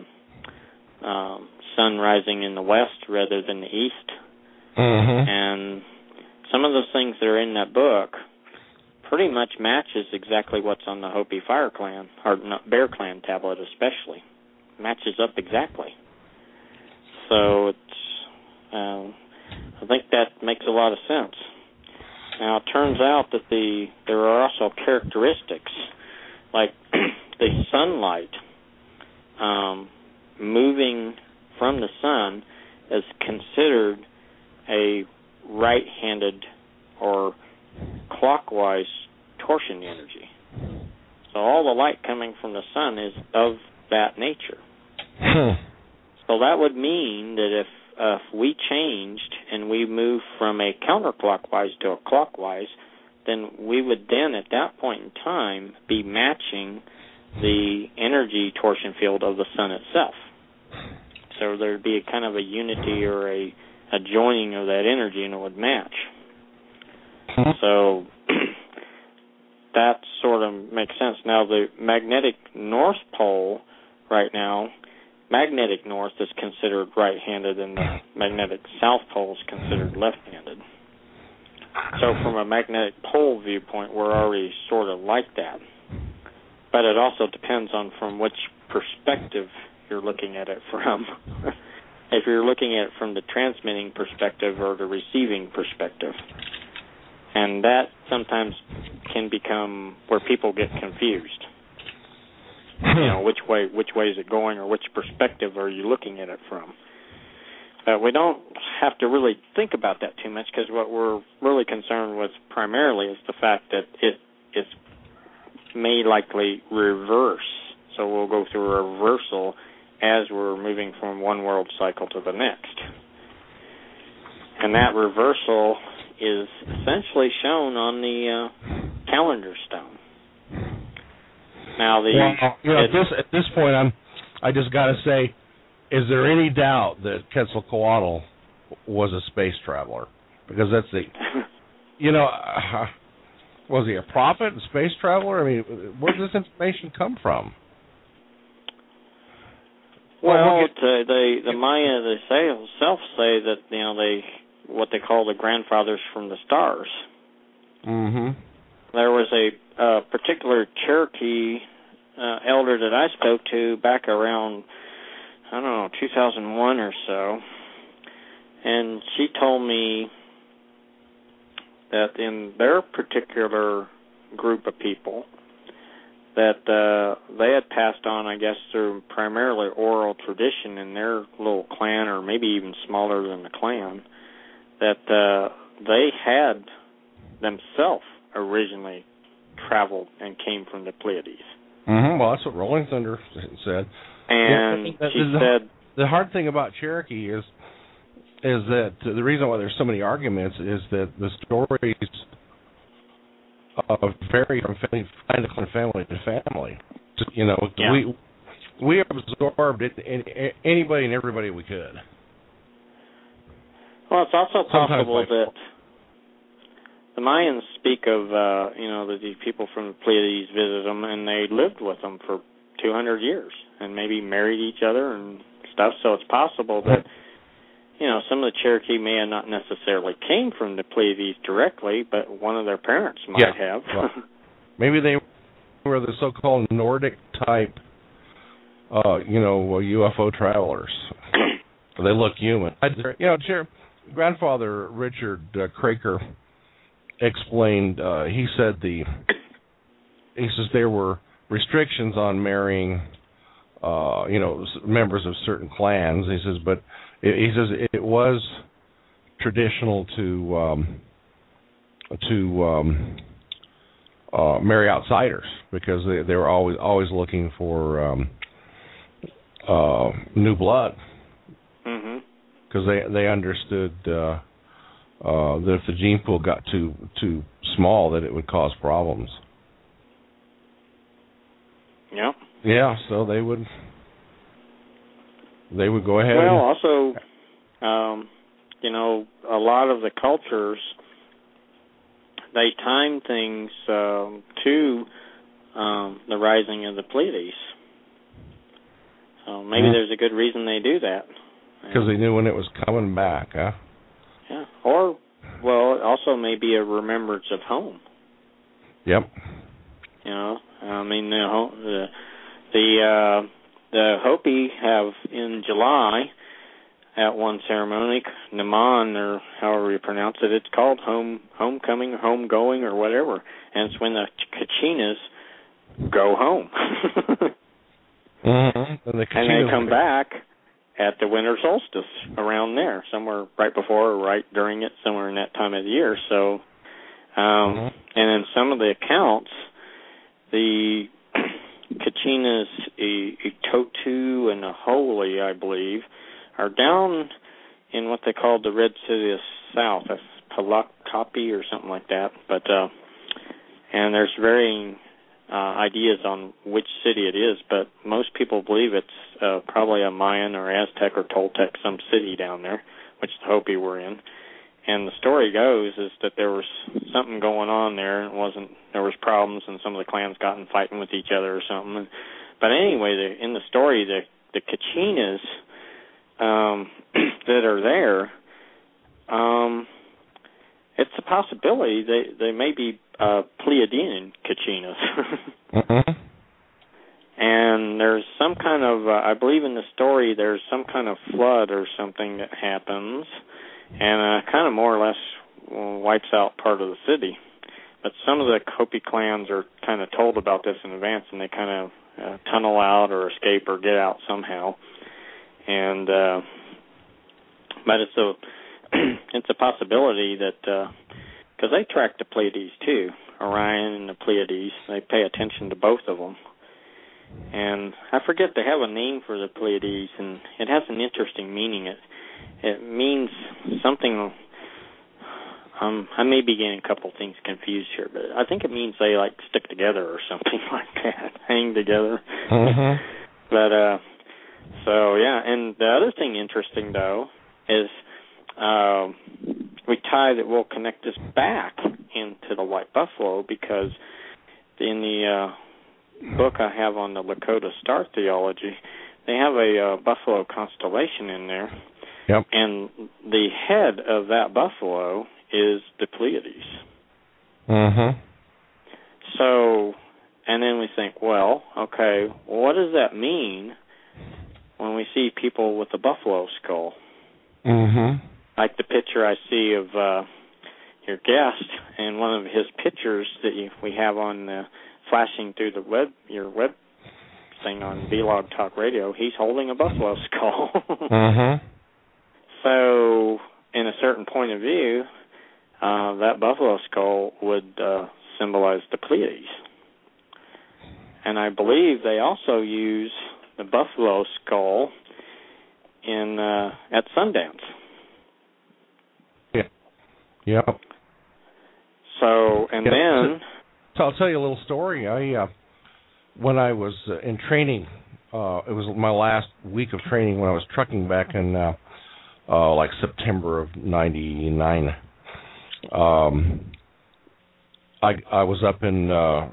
sun rising in the west rather than the east. Mm-hmm. And some of those things that are in that book pretty much matches exactly what's on the Hopi Fire Clan, or Bear Clan tablet especially. Matches up exactly. So it's, I think that makes a lot of sense. Now, it turns out that there are also characteristics, like the sunlight moving from the sun is considered a right-handed or clockwise torsion energy. So all the light coming from the sun is of that nature. So that would mean that if we changed and we moved from a counterclockwise to a clockwise, then we would then at that point in time be matching the energy torsion field of the sun itself. So there would be a kind of a unity or a joining of that energy, and it would match. So that sort of makes sense. Now, the magnetic north pole right now, magnetic north is considered right-handed, and the magnetic south pole is considered left-handed. So from a magnetic pole viewpoint, we're already sort of like that. But it also depends on from which perspective you're looking at it from. If you're looking at it from the transmitting perspective or the receiving perspective. And that sometimes can become where people get confused. You know, which way is it going, or which perspective are you looking at it from? We don't have to really think about that too much, because what we're really concerned with primarily is the fact that it may likely reverse. So we'll go through a reversal as we're moving from one world cycle to the next. And that reversal is essentially shown on the calendar stone. Now, at this point, I just got to say, is there any doubt that Quetzalcoatl was a space traveler? Because that's was he a prophet and space traveler? I mean, where does this information come from? the Maya themselves say that they what they call the grandfathers from the stars. Mm-hmm. There was a particular Cherokee elder that I spoke to back around 2001 or so, and she told me that in their particular group of people, that they had passed on, I guess, through primarily oral tradition in their little clan, or maybe even smaller than the clan, that they had themselves originally traveled and came from the Pleiades. Mm-hmm. Well, that's what Rolling Thunder said. And she said... The hard thing about Cherokee is that the reason why there's so many arguments is that the stories vary from family to family. We absorbed anybody and everybody we could. Well, it's also possible that the Mayans speak of that these people from the Pleiades visit them, and they lived with them for 200 years, and maybe married each other and stuff. So it's possible that some of the Cherokee may have not necessarily came from the Pleiades directly, but one of their parents might have. Well, maybe they were the so-called Nordic type, UFO travelers. They look human. Grandfather Richard Craker explained. He said there were restrictions on marrying, members of certain clans. He says, but it was traditional to marry outsiders because they were always looking for new blood. Mm-hmm. Because they understood that if the gene pool got too small, that it would cause problems. Yeah. Yeah. So they would go ahead. Well, also, a lot of the cultures, they time things to the rising of the Pleiades. So maybe there's a good reason they do that. Because they knew when it was coming back, huh? Yeah. Or, well, also maybe a remembrance of home. Yep. The Hopi have in July at one ceremony, Naman, or however you pronounce it, it's called homecoming, homegoing, or whatever, and it's when the Kachinas go home. Mm-hmm. And they come back at the winter solstice around there, somewhere right before or right during it, somewhere in that time of the year. So, and in some of the accounts, the Kachinas, Itotu, and Ahole, I believe, are down in what they call the Red City of South. That's Palakapi or something like that. But and there's varying ideas on which city it is, but most people believe it's probably a Mayan or Aztec or Toltec, some city down there, which the Hopi were in. And the story goes is that there was something going on there. There was problems, and some of the clans got in fighting with each other or something. But anyway, in the story, the Kachinas that are there, it's a possibility they may be Pleiadian Kachinas. Mm-hmm. And there's some kind of, I believe in the story, there's some kind of flood or something that happens, and kind of more or less wipes out part of the city. But some of the Hopi clans are kind of told about this in advance, and they kind of tunnel out or escape or get out somehow. And but it's a possibility that because they track the Pleiades too, Orion and the Pleiades, they pay attention to both of them. And I forget, they have a name for the Pleiades, and it has an interesting meaning. It means something. I may be getting a couple things confused here, but I think it means they like stick together or something like that, hang together. Mm-hmm. But so yeah, and the other thing interesting though is we'll connect this back into the White Buffalo, because in the book I have on the Lakota star theology, they have a buffalo constellation in there. Yep. And the head of that buffalo is the Pleiades. Mm-hmm. So, and then we think, well, okay, what does that mean when we see people with a buffalo skull? Mm-hmm. Like the picture I see of your guest, and one of his pictures that we have on flashing through the your web thing on Blog Talk Radio, he's holding a buffalo skull. Mm-hmm. So, in a certain point of view, that buffalo skull would symbolize the Pleiades. And I believe they also use the buffalo skull in at Sundance. Yeah. Yep. So, and then... So I'll tell you a little story. When I was in training, it was my last week of training when I was trucking back in like September of '99. I was up in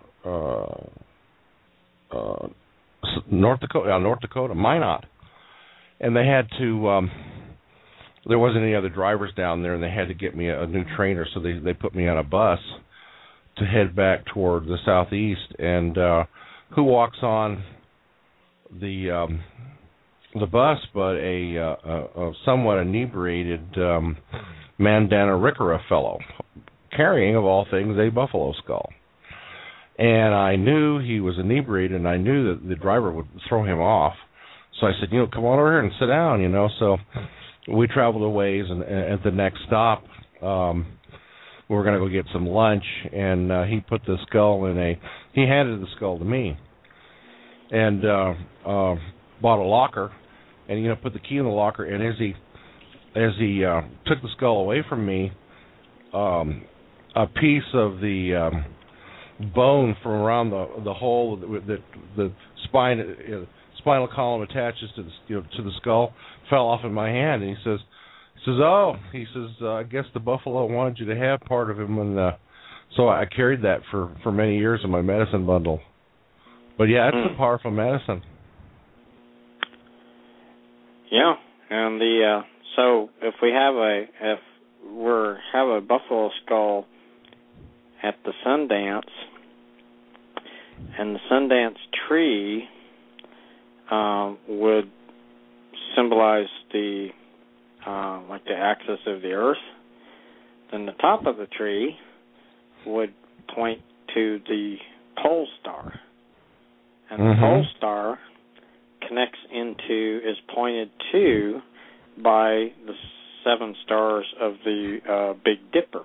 North Dakota, Minot, and they had to. There wasn't any other drivers down there, and they had to get me a new trainer, so they put me on a bus to head back toward the southeast. And who walks on the bus but a somewhat inebriated Mandana Riccara fellow, carrying, of all things, a buffalo skull. And I knew he was inebriated, and I knew that the driver would throw him off. So I said, come on over here and sit down, So we traveled a ways, and at the next stop, we were going to go get some lunch, and he put the skull he handed the skull to me, and bought a locker, and put the key in the locker. And as he took the skull away from me, a piece of the bone from around the hole that the spinal column attaches to the skull fell off in my hand, and he says, I guess the buffalo wanted you to have part of him, and so I carried that for many years in my medicine bundle. But yeah, it's a powerful medicine. Yeah, and so if we have a buffalo skull at the Sundance, and the Sundance tree would symbolize the axis of the Earth, then the top of the tree would point to the pole star, and the pole star is pointed to by the 7 stars of the Big Dipper.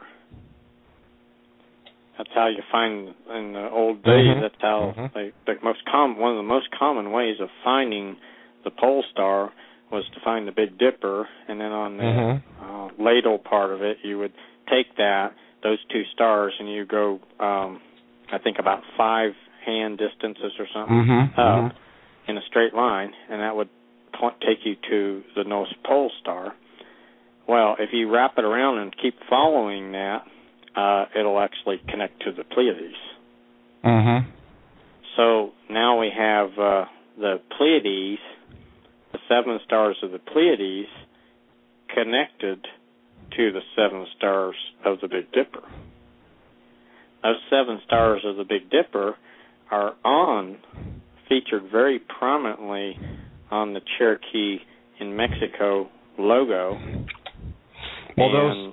That's how you find in the old days. That's how one of the most common ways of finding the pole star was to find the Big Dipper, and then on the ladle part of it, you would take those 2 stars, and you go, I think about 5 hand distances or something up in a straight line, and that would take you to the North Pole Star. Well, if you wrap it around and keep following that, it'll actually connect to the Pleiades. So now we have the Pleiades, the 7 stars of the Pleiades, connected to the 7 stars of the Big Dipper. Those 7 stars of the Big Dipper are featured very prominently on the Cherokee in Mexico logo. Well,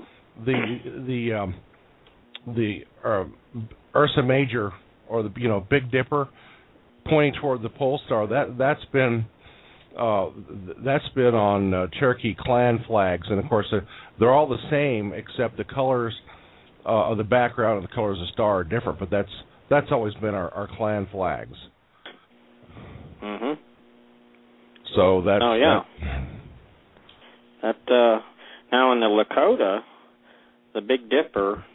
the Ursa Major, or the Big Dipper, pointing toward the pole star, that's been on Cherokee clan flags, and of course they're all the same except the colors of the background and the colors of the star are different. But that's always been our clan flags. So that's now in the Lakota, the Big Dipper,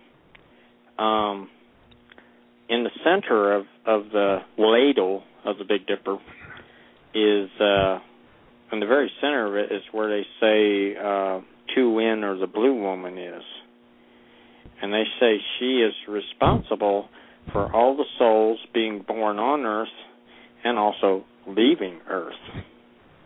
in the center of the ladle of the Big Dipper is in the very center of it is where they say Two-Win, or the Blue Woman, is. And they say she is responsible for all the souls being born on Earth and also leaving Earth.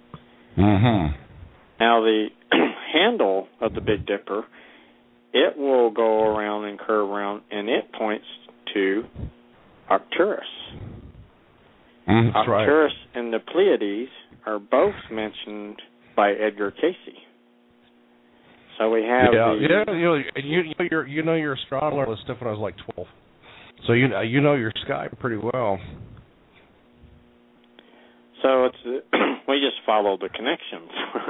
Mm-hmm. Now, the handle of the Big Dipper, it will go around and curve around, and it points to Arcturus. That's Arcturus right. and the Pleiades are both mentioned by Edgar Cayce. So we have you know your astronomer list stuff when I was like 12. So you know your sky pretty well. So it's we just follow the connections,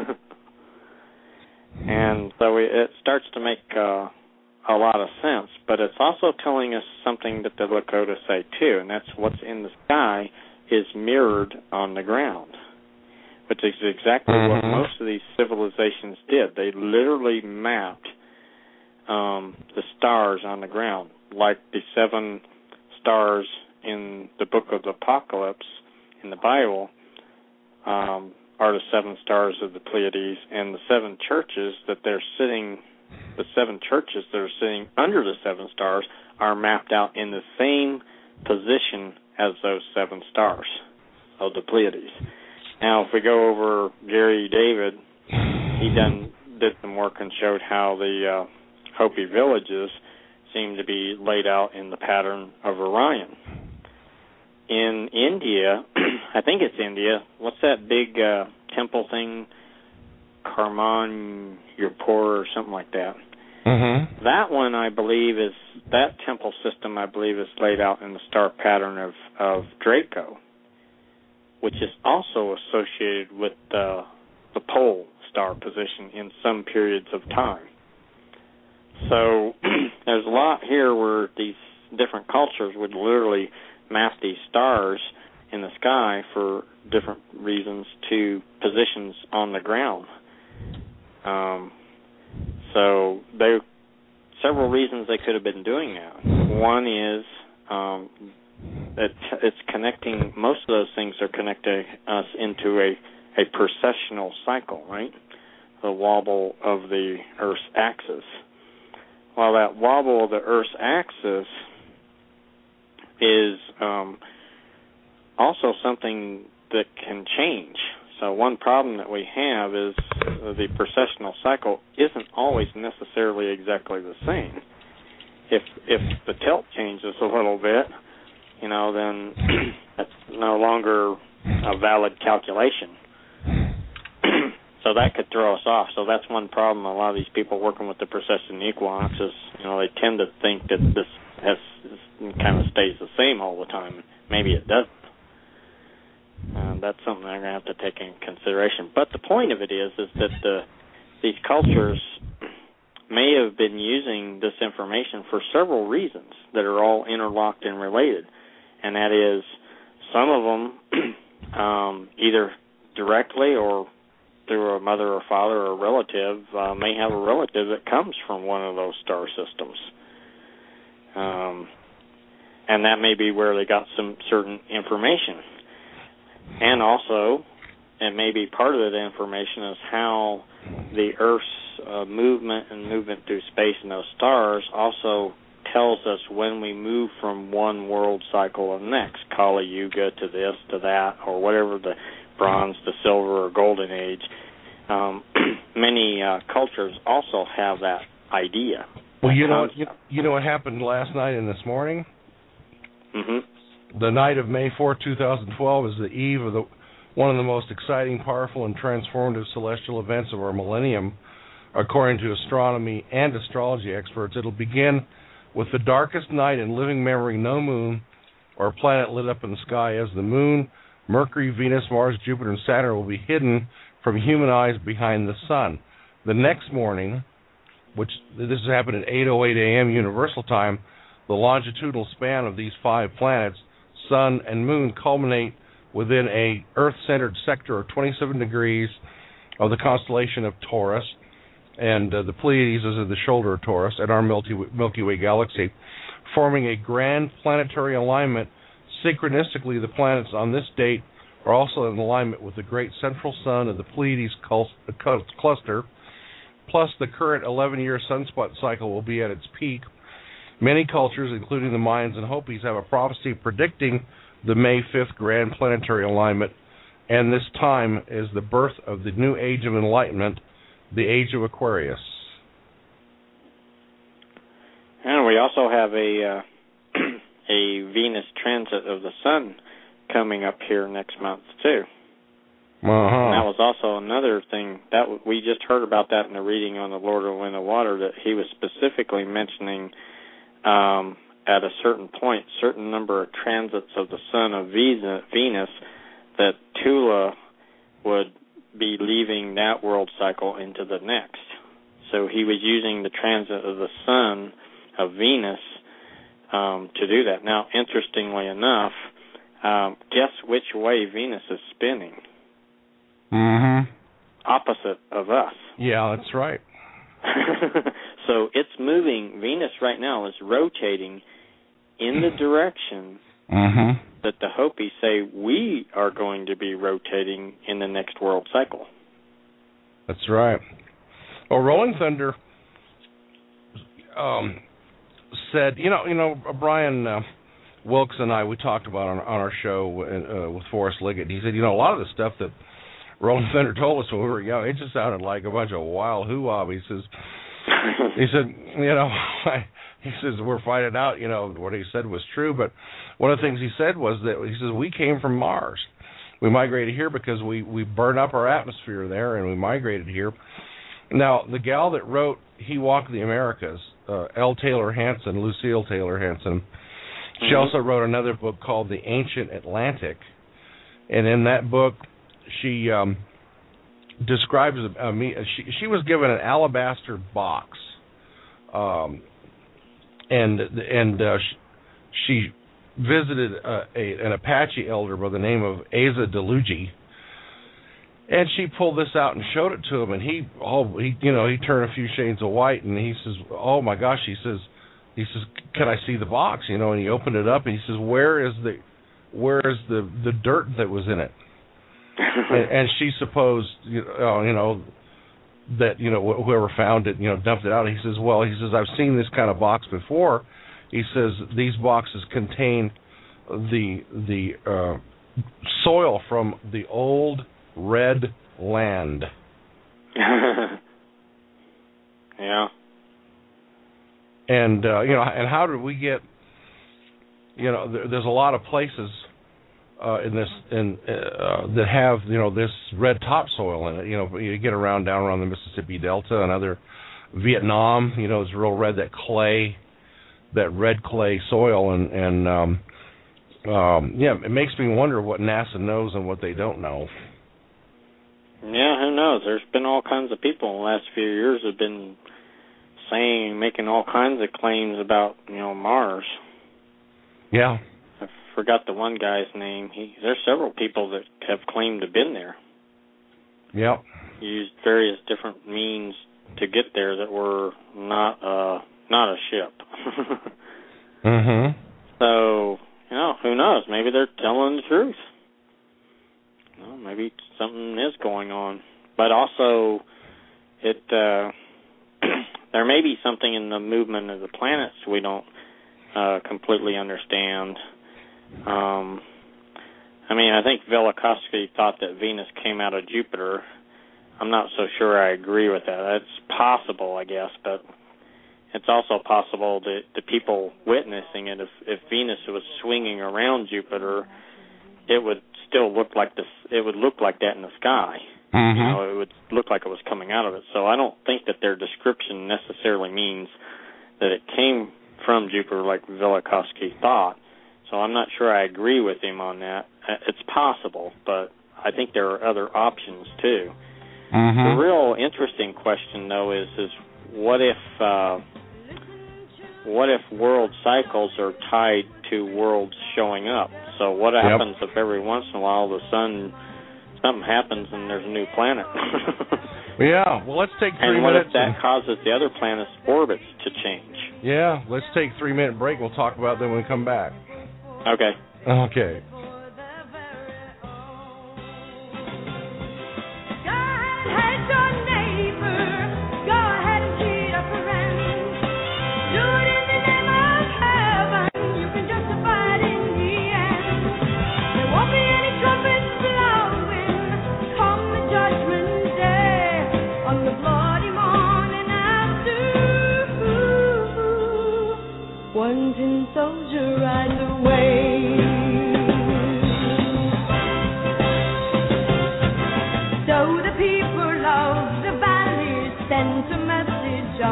and so it starts to make a lot of sense. But it's also telling us something that the Lakota say too, and that's what's in the sky is mirrored on the ground, which is exactly what most of these civilizations did. They literally mapped the stars on the ground, like the 7 stars in the Book of the Apocalypse in the Bible are the 7 stars of the Pleiades, and the 7 churches that they're sitting, the 7 churches that are sitting under the 7 stars are mapped out in the same position as those 7 stars of the Pleiades. Now, if we go over Gary David, he did some work and showed how the Hopi villages seem to be laid out in the pattern of Orion. In India, I think it's India, what's that big temple thing, Karman-Yapur or something like that? Mm-hmm. That one, I believe, that temple system, I believe, is laid out in the star pattern of Draco, which is also associated with the pole star position in some periods of time. So there's a lot here where these different cultures would literally map these stars in the sky for different reasons to positions on the ground. So there several reasons they could have been doing that. One is that it's connecting, most of those things are connecting us into a precessional cycle, right? The wobble of the Earth's axis. Well, that wobble of the Earth's axis is also something that can change. So one problem that we have is the precessional cycle isn't always necessarily exactly the same. If the tilt changes a little bit, then that's no longer a valid calculation. So that could throw us off. So that's one problem. A lot of these people working with the precession equinox is, they tend to think that this kind of stays the same all the time. Maybe it doesn't. That's something they're going to have to take into consideration. But the point of it is that these cultures may have been using this information for several reasons that are all interlocked and related. And that is, some of them, either directly or through a mother or father or relative, may have a relative that comes from one of those star systems. And that may be where they got some certain information. And also, and maybe part of that information is how the Earth's movement through space and those stars also tells us when we move from one world cycle to the next, Kali Yuga to this, to that, or whatever, the bronze to silver or golden age. Many cultures also have that idea. Well, you know what happened last night and this morning? Mm-hmm. The night of May 4, 2012 is the eve of one of the most exciting, powerful, and transformative celestial events of our millennium, according to astronomy and astrology experts. It'll begin with the darkest night in living memory, no moon or planet lit up in the sky, as the moon, Mercury, Venus, Mars, Jupiter, and Saturn will be hidden from human eyes behind the sun. The next morning, which this has happened at 8:08 a.m. Universal Time, the longitudinal span of these 5 planets, Sun and Moon, culminate within a Earth-centered sector of 27 degrees of the constellation of Taurus, and the Pleiades is in the shoulder of Taurus, and our Milky Way galaxy, forming a grand planetary alignment. Synchronistically, the planets on this date are also in alignment with the great central sun of the Pleiades cluster, plus the current 11-year sunspot cycle will be at its peak. Many cultures, including the Mayans and Hopis, have a prophecy predicting the May 5th grand planetary alignment And this time is the birth of the new age of enlightenment, the age of Aquarius. And we also have a Venus transit of the Sun coming up here next month too. And that was also another thing that we just heard about that in the reading on the Lord of Wind and Water, that he was specifically mentioning at a certain point, certain number of transits of the Sun of Venus, that Tula would be leaving that world cycle into the next. So he was using the transit of the Sun of Venus to do that. Now, interestingly enough, guess which way Venus is spinning? Opposite of us. Yeah, that's right. So it's moving. Venus right now is rotating in the direction that the Hopis say we are going to be rotating in the next world cycle. That's right. Well, Rolling Thunder said, Brian Wilkes and I, we talked about on our show with Forrest Liggett. He said, a lot of the stuff that Rolling Thunder told us when we were young, it just sounded like a bunch of wild hoo-ha. He said, he says, we're finding out, what he said was true. But one of the things he said was that, he says, we came from Mars. We migrated here because we burned up our atmosphere there, and we migrated here. Now, the gal that wrote He Walked the Americas, L. Taylor Hanson, Lucille Taylor Hanson, she also wrote another book called The Ancient Atlantic. And in that book, she describes she was given an alabaster box, and she visited an Apache elder by the name of Asa DeLuigi, and she pulled this out and showed it to him, and he turned a few shades of white, and he says, "Oh my gosh," he says, "Can I see the box?" And he opened it up, and he says, "Where is the dirt that was in it?" and she supposed, that whoever found it, dumped it out. He says, I've seen this kind of box before. He says these boxes contain the soil from the old red land. Yeah. And and how did we get? There's a lot of places that have this red topsoil in it. You get down around the Mississippi Delta and other Vietnam. It's real red, that red clay soil, and it makes me wonder what NASA knows and what they don't know. Yeah, who knows? There's been all kinds of people in the last few years have been making all kinds of claims about Mars. Yeah. I forgot the one guy's name. There's several people that have claimed to have been there. Yep. Used various different means to get there that were not a ship. So, who knows? Maybe they're telling the truth. Maybe something is going on. But also, there may be something in the movement of the planets we don't completely understand. I think Velikovsky thought that Venus came out of Jupiter. I'm not so sure I agree with that. It's possible, I guess, but it's also possible that the people witnessing it, if Venus was swinging around Jupiter, it would still look like this. It would look like that in the sky. It would look like it was coming out of it. So I don't think that their description necessarily means that it came from Jupiter like Velikovsky thought. So I'm not sure I agree with him on that. It's possible, but I think there are other options too. The real interesting question, though, is what if world cycles are tied to worlds showing up? So what happens if every once in a while something happens and there's a new planet? Yeah, well, let's take 3 minutes. And what if that causes the other planets' orbits to change? Yeah, let's take a 3-minute break. We'll talk about that when we come back. Okay. Okay.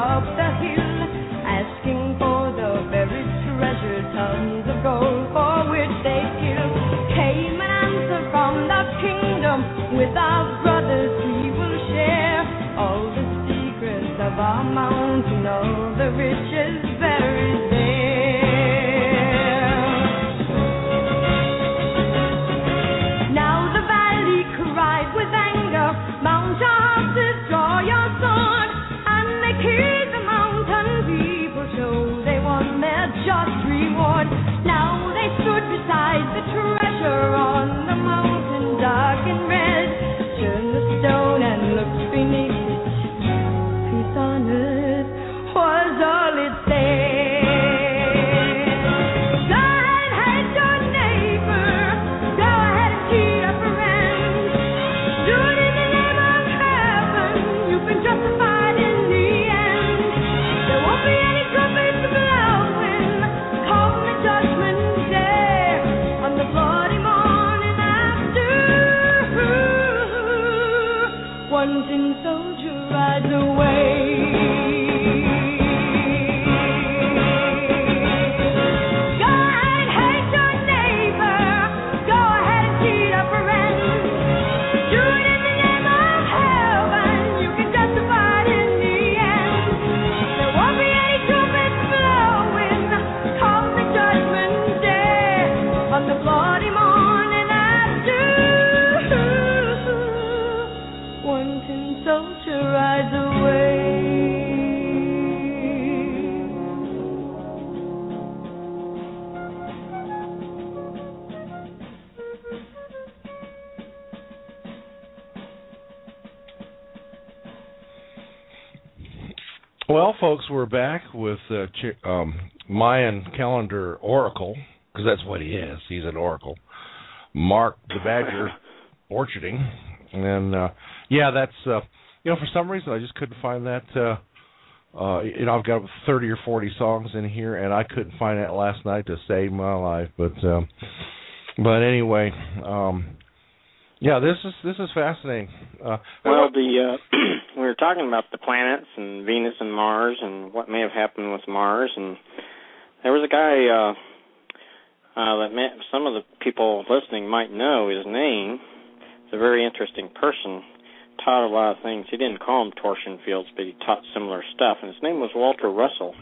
up the hill, asking for the buried treasure, tons of gold for which they kill. Came an answer from the kingdom, with our brothers we will share all the secrets of our mountain, all the riches buried there. Now the valley cried with anger, Mount Arthur, draw your sword, and make here the mountain people show they want their just reward. Now they stood beside the treasure on the mountain, dark and red. Turn the stone and look beneath it. Peace on earth was all it said. Go ahead, hate your neighbor. Go ahead and cheat a friend. Do it in the name of heaven. You've been justified in the end. There won't be any trumpets blowing. Come the judgment day on the bloody morning after. One tin soldier rides away. Go ahead, hate your neighbor. Go ahead and cheat a friend. Do it in the name of heaven. You can justify it in the end. There won't be any trumpets blowing. Come the judgment day on the bloody morning after. One tin soldier rides away. Well, folks, we're back with Mayan calendar oracle, because that's what he is. He's an oracle. Mark the Badger orcharding. And, that's, for some reason I just couldn't find that. I've got 30 or 40 songs in here, and I couldn't find that last night to save my life. But anyway, this is fascinating. We were talking about the planets and Venus and Mars and what may have happened with Mars, and there was a guy that some of the people listening might know his name. It's a very interesting person. Taught a lot of things. He didn't call him torsion fields, but he taught similar stuff, and his name was Walter Russell.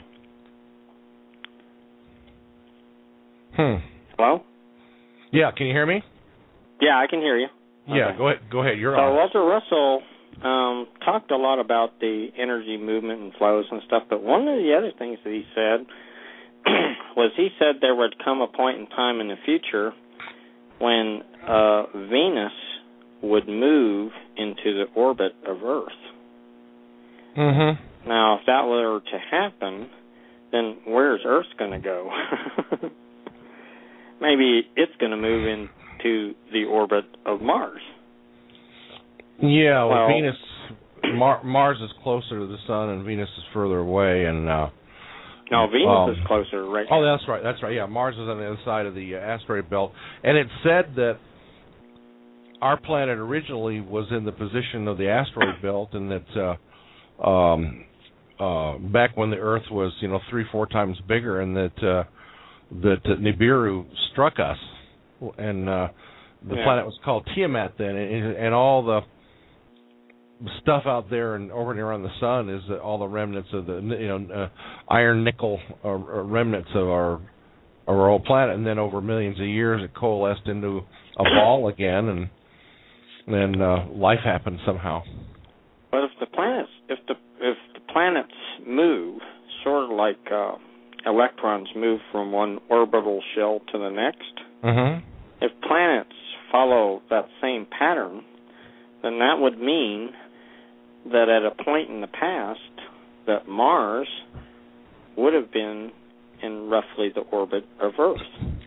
Hello? Yeah, can you hear me? Yeah, I can hear you. Yeah, okay. Go ahead. You're on. So Walter Russell talked a lot about the energy movement and flows and stuff, but one of the other things that he said was he said there would come a point in time in the future when Venus would move into the orbit of Earth. Mm-hmm. Now, if that were to happen, then where's Earth going to go? Maybe it's going to move into the orbit of Mars. Yeah, well Venus, Mars is closer to the sun, and Venus is further away, and no, Venus is closer, right? Oh, that's right. Yeah, Mars is on the other side of the asteroid belt, and it said that our planet originally was in the position of the asteroid belt, and that back when the Earth was 3-4 times bigger, and that Nibiru struck us, and the planet was called Tiamat then, and all the stuff out there and over and around the sun is all the remnants of the iron nickel remnants of our old planet, and then over millions of years it coalesced into a ball again, and then life happened somehow. But if the planets move, sort of like electrons move from one orbital shell to the next, if planets follow that same pattern, then that would mean that at a point in the past that Mars would have been in roughly the orbit of Earth.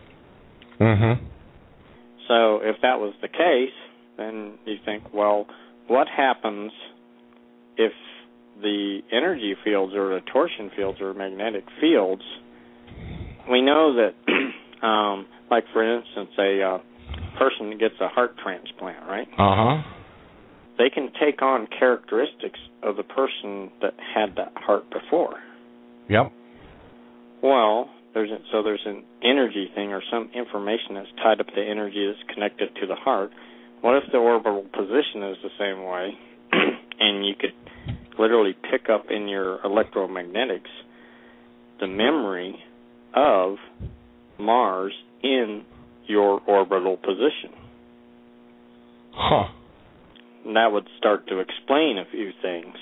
So if that was the case, then you think, well, what happens if the energy fields or the torsion fields or magnetic fields, we know that, like for instance, a person gets a heart transplant, right? they can take on characteristics of the person that had that heart before. Yep. Well, there's an energy thing or some information that's tied up the energy that's connected to the heart. What if the orbital position is the same way, and you could literally pick up in your electromagnetics the memory of Mars in your orbital position? Huh. And that would start to explain a few things.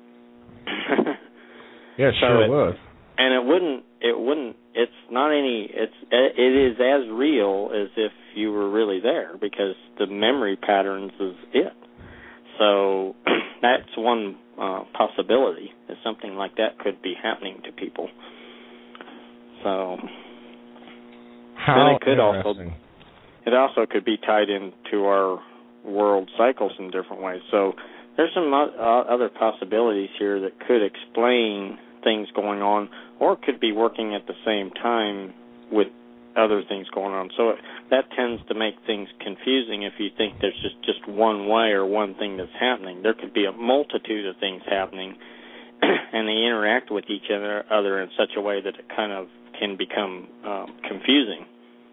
Yeah, it sure would. And it wouldn't, it's not any, it is as real as if you were really there, because the memory patterns is it. So that's one possibility, that something like that could be happening to people. So how then interesting. It also could be tied into our world cycles in different ways. So there's some other possibilities here that could explain things going on, or it could be working at the same time with other things going on. So that tends to make things confusing if you think there's just one way or one thing that's happening. There could be a multitude of things happening, and they interact with each other in such a way that it kind of can become confusing.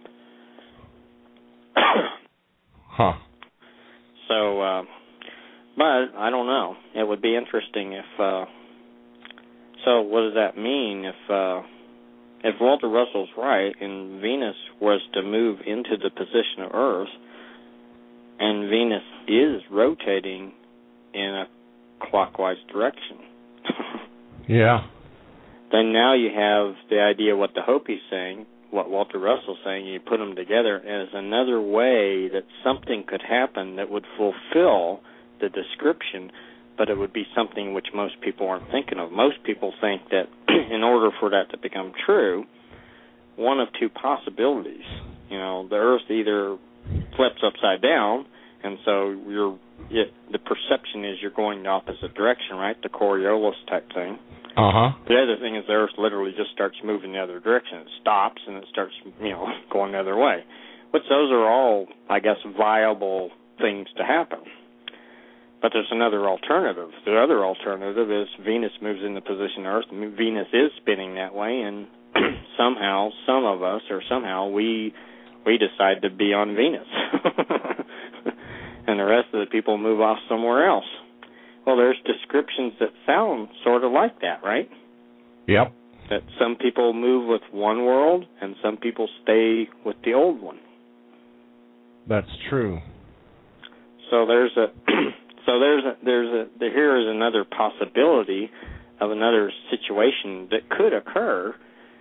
Huh. So, but I don't know. It would be interesting if. So, what does that mean if Walter Russell's right and Venus was to move into the position of Earth, and Venus is rotating in a clockwise direction? Yeah. Then now you have the idea what the Hopi's saying, what Walter Russell's saying, you put them together as another way that something could happen that would fulfill the description, but it would be something which most people aren't thinking of. Most people think that in order for that to become true, one of two possibilities. The Earth either flips upside down, and so the perception is you're going the opposite direction, right? The Coriolis type thing. Uh-huh. The other thing is the Earth literally just starts moving the other direction. It stops and it starts, going the other way. Which those are all, I guess, viable things to happen. But there's another alternative. The other alternative is Venus moves into position Earth. Venus is spinning that way, and somehow, some of us, or somehow, we decide to be on Venus. And the rest of the people move off somewhere else. Well, there's descriptions that sound sort of like that, right? Yep. That some people move with one world and some people stay with the old one. That's true. So here is another possibility of another situation that could occur,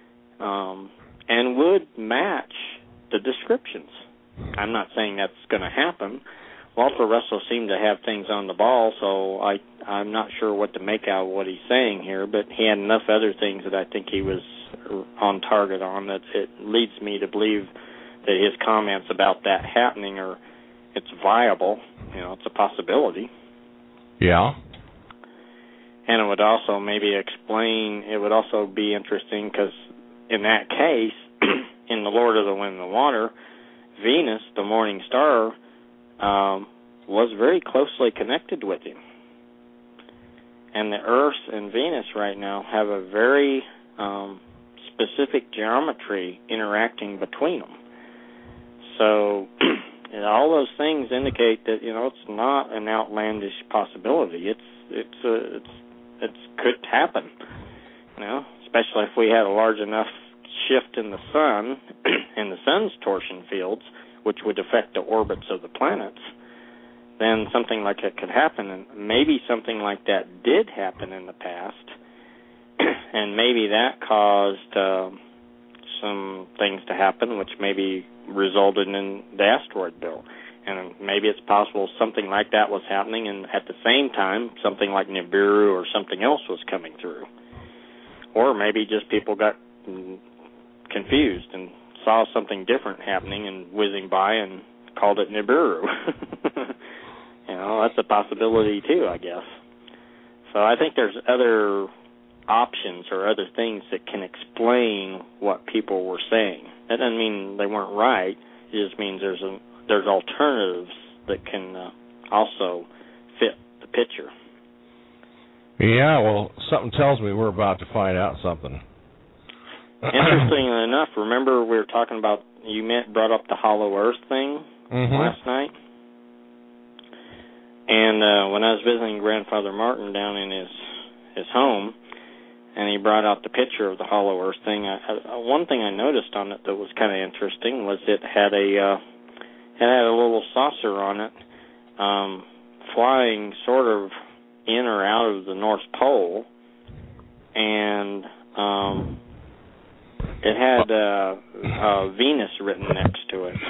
and would match the descriptions. I'm not saying that's going to happen. Walter Russell seemed to have things on the ball, so I'm not sure what to make out of what he's saying here, but he had enough other things that I think he was on target on that it leads me to believe that his comments about that happening it's viable, it's a possibility. Yeah. And it would also maybe explain, it would also be interesting because in that case, in The Lord of the Wind and the Water, Venus, the morning star, was very closely connected with him. And the Earth and Venus right now have a very specific geometry interacting between them. So all those things indicate that it's not an outlandish possibility. It could happen. Especially if we had a large enough shift in the sun and the sun's torsion fields, which would affect the orbits of the planets, then something like that could happen. And maybe something like that did happen in the past, and maybe that caused some things to happen, which maybe resulted in the asteroid belt. And maybe it's possible something like that was happening, and at the same time, something like Nibiru or something else was coming through. Or maybe just people got confused and saw something different happening and whizzing by and called it Nibiru. That's a possibility too, I guess. So I think there's other options or other things that can explain what people were saying. That doesn't mean they weren't right. It just means there's alternatives that can also fit picture. Yeah, well, something tells me we're about to find out something. Interestingly enough, remember we were talking about, you brought up the Hollow Earth thing last night? And when I was visiting Grandfather Martin down in his home, and he brought out the picture of the Hollow Earth thing, one thing I noticed on it that was kind of interesting was it had a little saucer on it, flying sort of in or out of the North Pole, and it had Venus written next to it.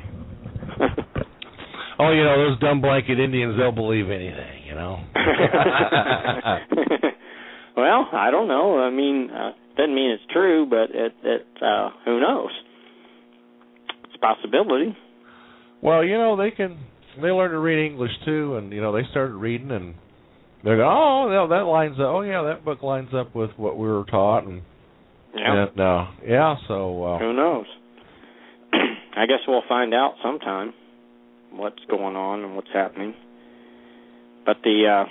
Oh, you know, those dumb blanket Indians, they'll believe anything, you know. Well, I don't know. I mean, doesn't mean it's true, but who knows? It's a possibility. Well, you know, they learn to read English too, and you know, they started reading, and they go, oh, no, that lines up. Oh, yeah, that book lines up with what we were taught, and so who knows? I guess we'll find out sometime what's going on and what's happening. But the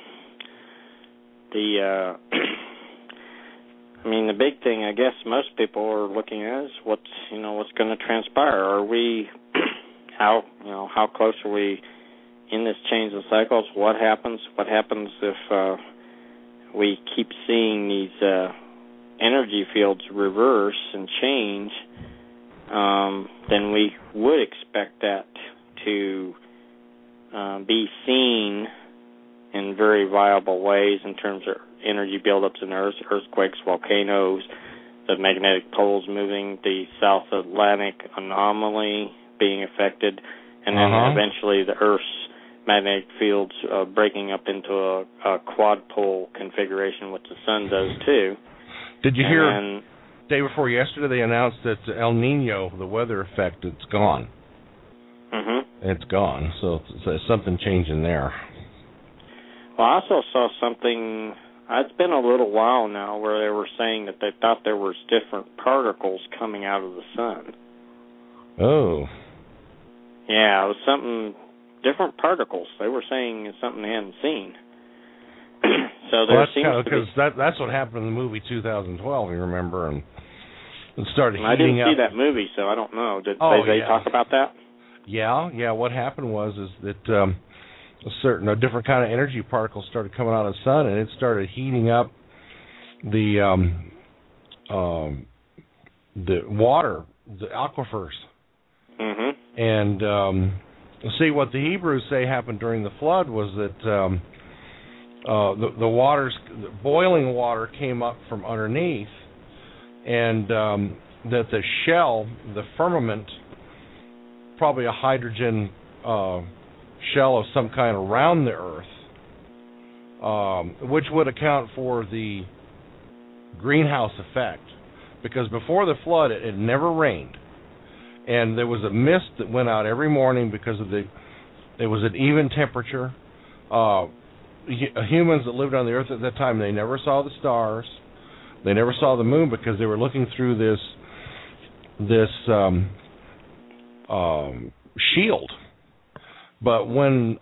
I mean, the big thing I guess most people are looking at is what's going to transpire. Are we how close are we in this change of cycles? What happens? What happens if we keep seeing these energy fields reverse and change? Then we would expect that to be seen in very viable ways in terms of energy buildups in Earth, earthquakes, volcanoes, the magnetic poles moving, the South Atlantic anomaly being affected, and then eventually the Earth's magnetic fields breaking up into a quad pole configuration, which the Sun does too. Did you hear, day before yesterday, they announced that El Nino, the weather effect, it's gone. It's gone, so something changing there. Well, I also saw something, it's been a little while now, where they were saying that they thought there was different particles coming out of the Sun. Oh. Yeah, it was something, different particles. They were saying it's something they hadn't seen. So there seems to be... Because that's what happened in the movie 2012, you remember, and it started heating up. I didn't see that movie, so I don't know. Did they talk about that? Yeah. What happened was that a different kind of energy particles started coming out of the sun, and it started heating up the water, the aquifers. And see, what the Hebrews say happened during the flood was that the boiling water came up from underneath, and that the shell, the firmament, probably a hydrogen shell of some kind around the Earth, which would account for the greenhouse effect, because before the flood it never rained, and there was a mist that went out every morning because of it was an even temperature. Humans that lived on the Earth at that time, they never saw the stars, they never saw the moon, because they were looking through this shield. But when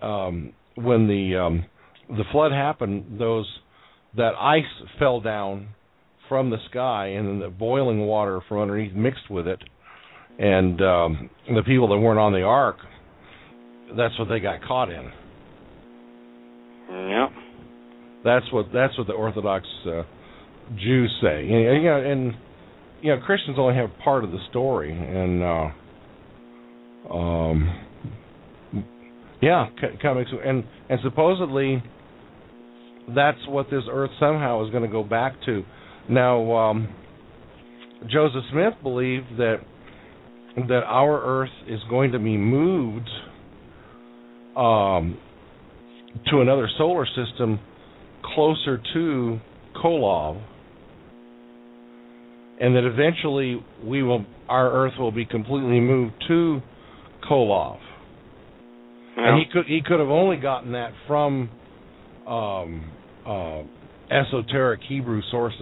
the flood happened, that ice fell down from the sky, and then the boiling water from underneath mixed with it, and the people that weren't on the ark, that's what they got caught in. Yep. That's what the Orthodox Jews say. And Christians only have part of the story, and and supposedly that's what this Earth somehow is going to go back to. Now, Joseph Smith believed that our Earth is going to be moved to another solar system closer to Kolob, and that eventually our Earth will be completely moved to Kolob. Yeah. And he could have only gotten that from esoteric Hebrew sources.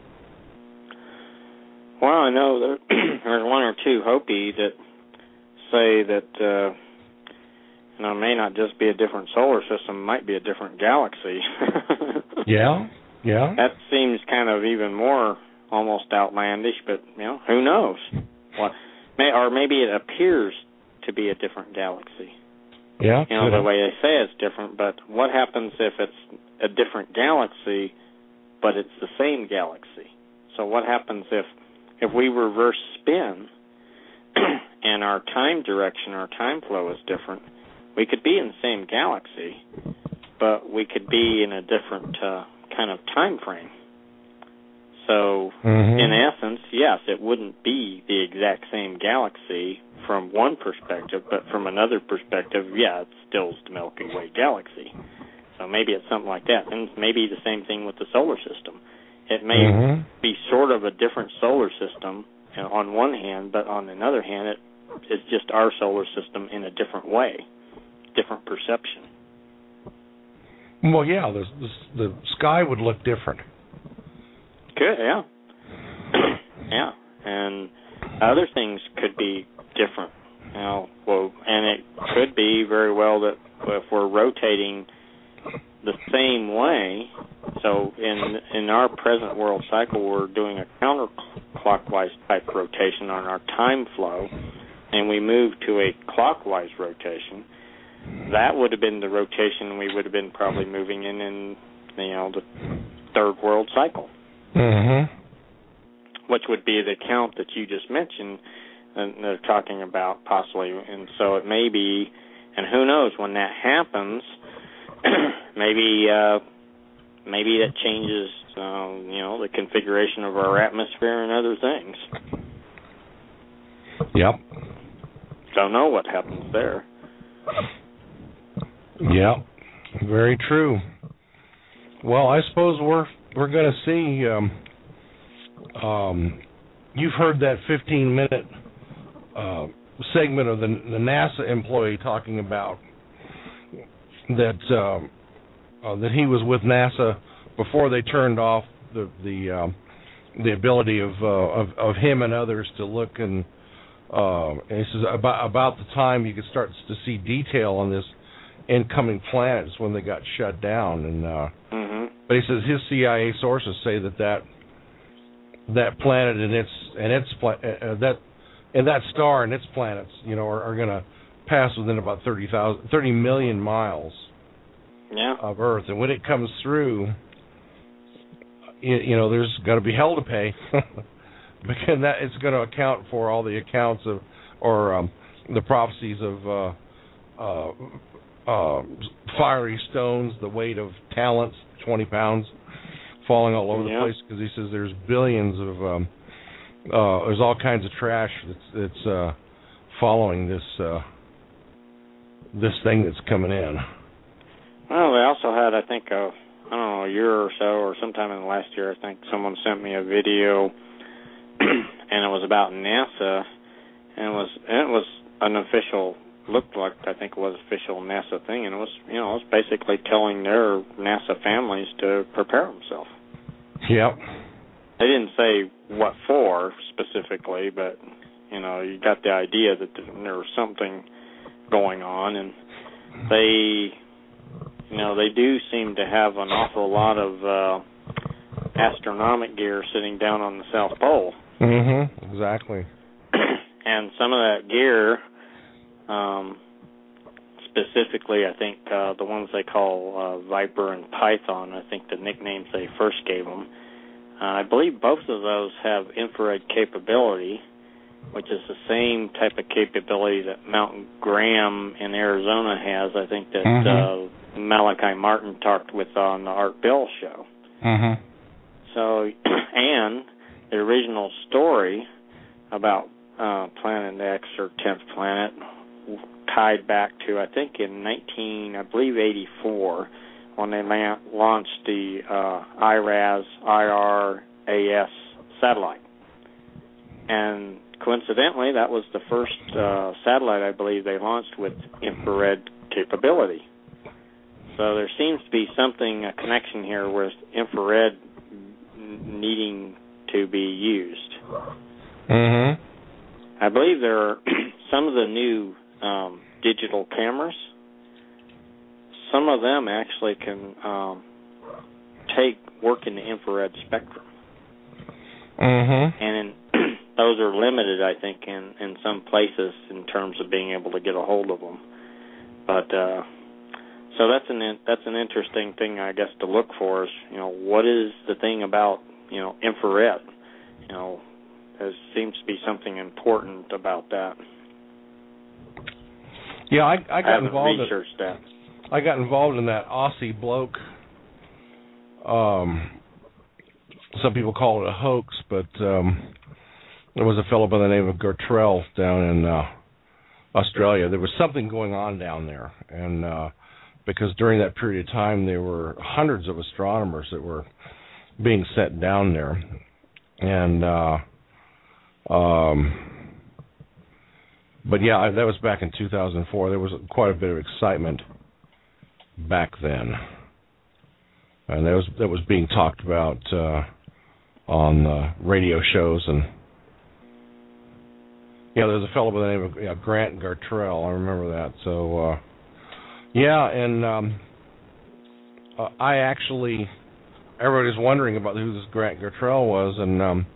Well, I know there's one or two Hopi that say that it may not just be a different solar system, it might be a different galaxy. Yeah. That seems kind of even more almost outlandish, but, who knows? Or maybe it appears to be a different galaxy. Yeah. The way they say it's different, but what happens if it's a different galaxy, but it's the same galaxy? So what happens if we reverse spin and our time direction, our time flow is different? We could be in the same galaxy, but we could be in a different kind of time frame. So, in essence, yes, it wouldn't be the exact same galaxy from one perspective, but from another perspective, it's still the Milky Way galaxy. So maybe it's something like that. And maybe the same thing with the solar system. It may be sort of a different solar system on one hand, but on another hand, it's just our solar system in a different way, different perception. Well, yeah, the sky would look different. Good, yeah. Yeah, and other things could be different. And it could be very well that if we're rotating the same way, so in our present world cycle, we're doing a counterclockwise type rotation on our time flow, and we move to a clockwise rotation. That would have been the rotation we would have been probably moving in the third world cycle. Which would be the count that you just mentioned, and they're talking about possibly. And so it may be, and who knows, when that happens, maybe that changes, the configuration of our atmosphere and other things. Yep. Don't know what happens there. Yep. Very true. Well, I suppose we're going to see. You've heard that 15-minute segment of the NASA employee talking about that he was with NASA before they turned off the ability of him and others to look, and he says about the time you could start to see detail on this incoming planets when they got shut down, and but he says his CIA sources say that planet and that star and its planets, are going to pass within about 30 million miles of Earth, and when it comes through, there's going to be hell to pay, because that it's going to account for all the accounts of the prophecies of fiery stones, the weight of talents, 20 pounds, falling all over the place, because he says there's billions of there's all kinds of trash that's following this thing that's coming in. Well, they also had, I think, a year or so, or sometime in the last year, I think someone sent me a video, and it was about NASA, and it was an official. Looked like, I think it was official NASA thing, and it was basically telling their NASA families to prepare themselves. Yep. They didn't say what for specifically, but you got the idea that there was something going on, and they do seem to have an awful lot of astronomic gear sitting down on the South Pole. Exactly. And some of that gear. Specifically, I think the ones they call Viper and Python, I think the nicknames they first gave them, I believe both of those have infrared capability, which is the same type of capability that Mount Graham in Arizona has. I think that Malachi Martin talked with on the Art Bell show. So, and the original story about Planet X or 10th Planet tied back to, I think, in 84, when they launched the IRAS satellite. And coincidentally, that was the first satellite, I believe, they launched with infrared capability. So there seems to be a connection here with infrared needing to be used. I believe there are some of the new digital cameras some of them actually can work in the infrared spectrum. Mm-hmm. And those are limited, I think, in some places in terms of being able to get a hold of them. But so that's an interesting thing, I guess, to look for is, what is the thing about, infrared? There seems to be something important about that. Yeah, I got involved. Researched that. I got involved in that Aussie bloke. Some people call it a hoax, but there was a fellow by the name of Gartrell down in Australia. There was something going on down there, and because during that period of time there were hundreds of astronomers that were being sent down there, and but yeah, that was back in 2004. There was quite a bit of excitement back then, and that was being talked about on radio shows. And yeah, there's a fellow by the name of Grant Gartrell. I remember that. So yeah, and I actually, everybody's wondering about who this Grant Gartrell was, and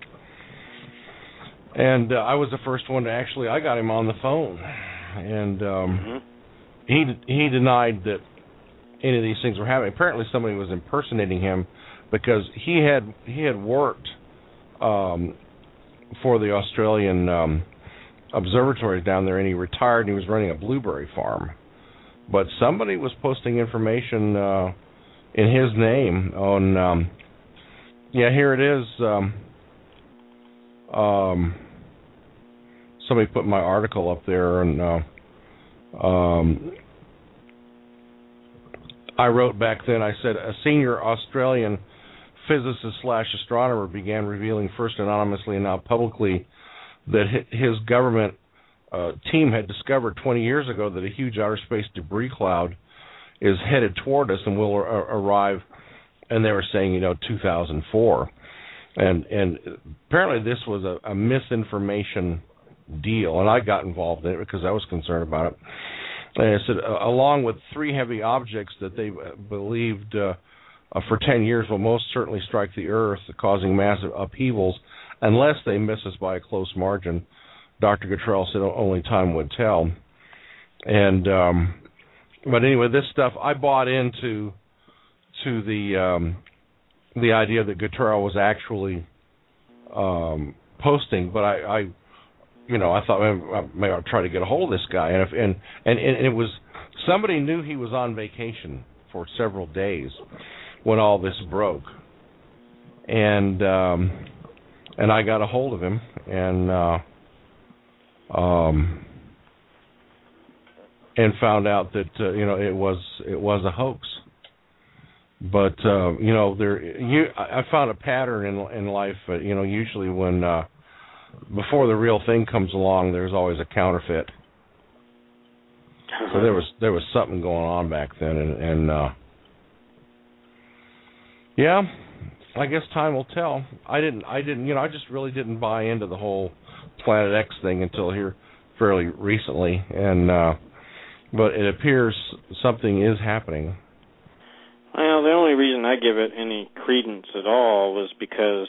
I was the first one to actually, I got him on the phone, and he denied that any of these things were happening. Apparently somebody was impersonating him because he had worked for the Australian observatories down there, and he retired, and he was running a blueberry farm. But somebody was posting information in his name on, here it is. Somebody put my article up there, and I wrote back then, I said, a senior Australian physicist/astronomer began revealing first anonymously and now publicly that his government team had discovered 20 years ago that a huge outer space debris cloud is headed toward us and will arrive, and they were saying, 2004. And apparently this was a misinformation deal, and I got involved in it because I was concerned about it. And I said, along with 3 heavy objects that they believed for 10 years will most certainly strike the Earth, causing massive upheavals, unless they miss us by a close margin. Dr. Gartrell said only time would tell. And but anyway, this stuff, I bought into the idea that Gartrell was actually posting, but I thought maybe I'll try to get a hold of this guy, and it was, somebody knew he was on vacation for several days when all this broke, and I got a hold of him and found out that it was a hoax. But I found a pattern in life. Usually when before the real thing comes along, there's always a counterfeit. So there was something going on back then, and yeah, I guess time will tell. I just really didn't buy into the whole Planet X thing until here fairly recently, and but it appears something is happening. Well, the only reason I give it any credence at all was because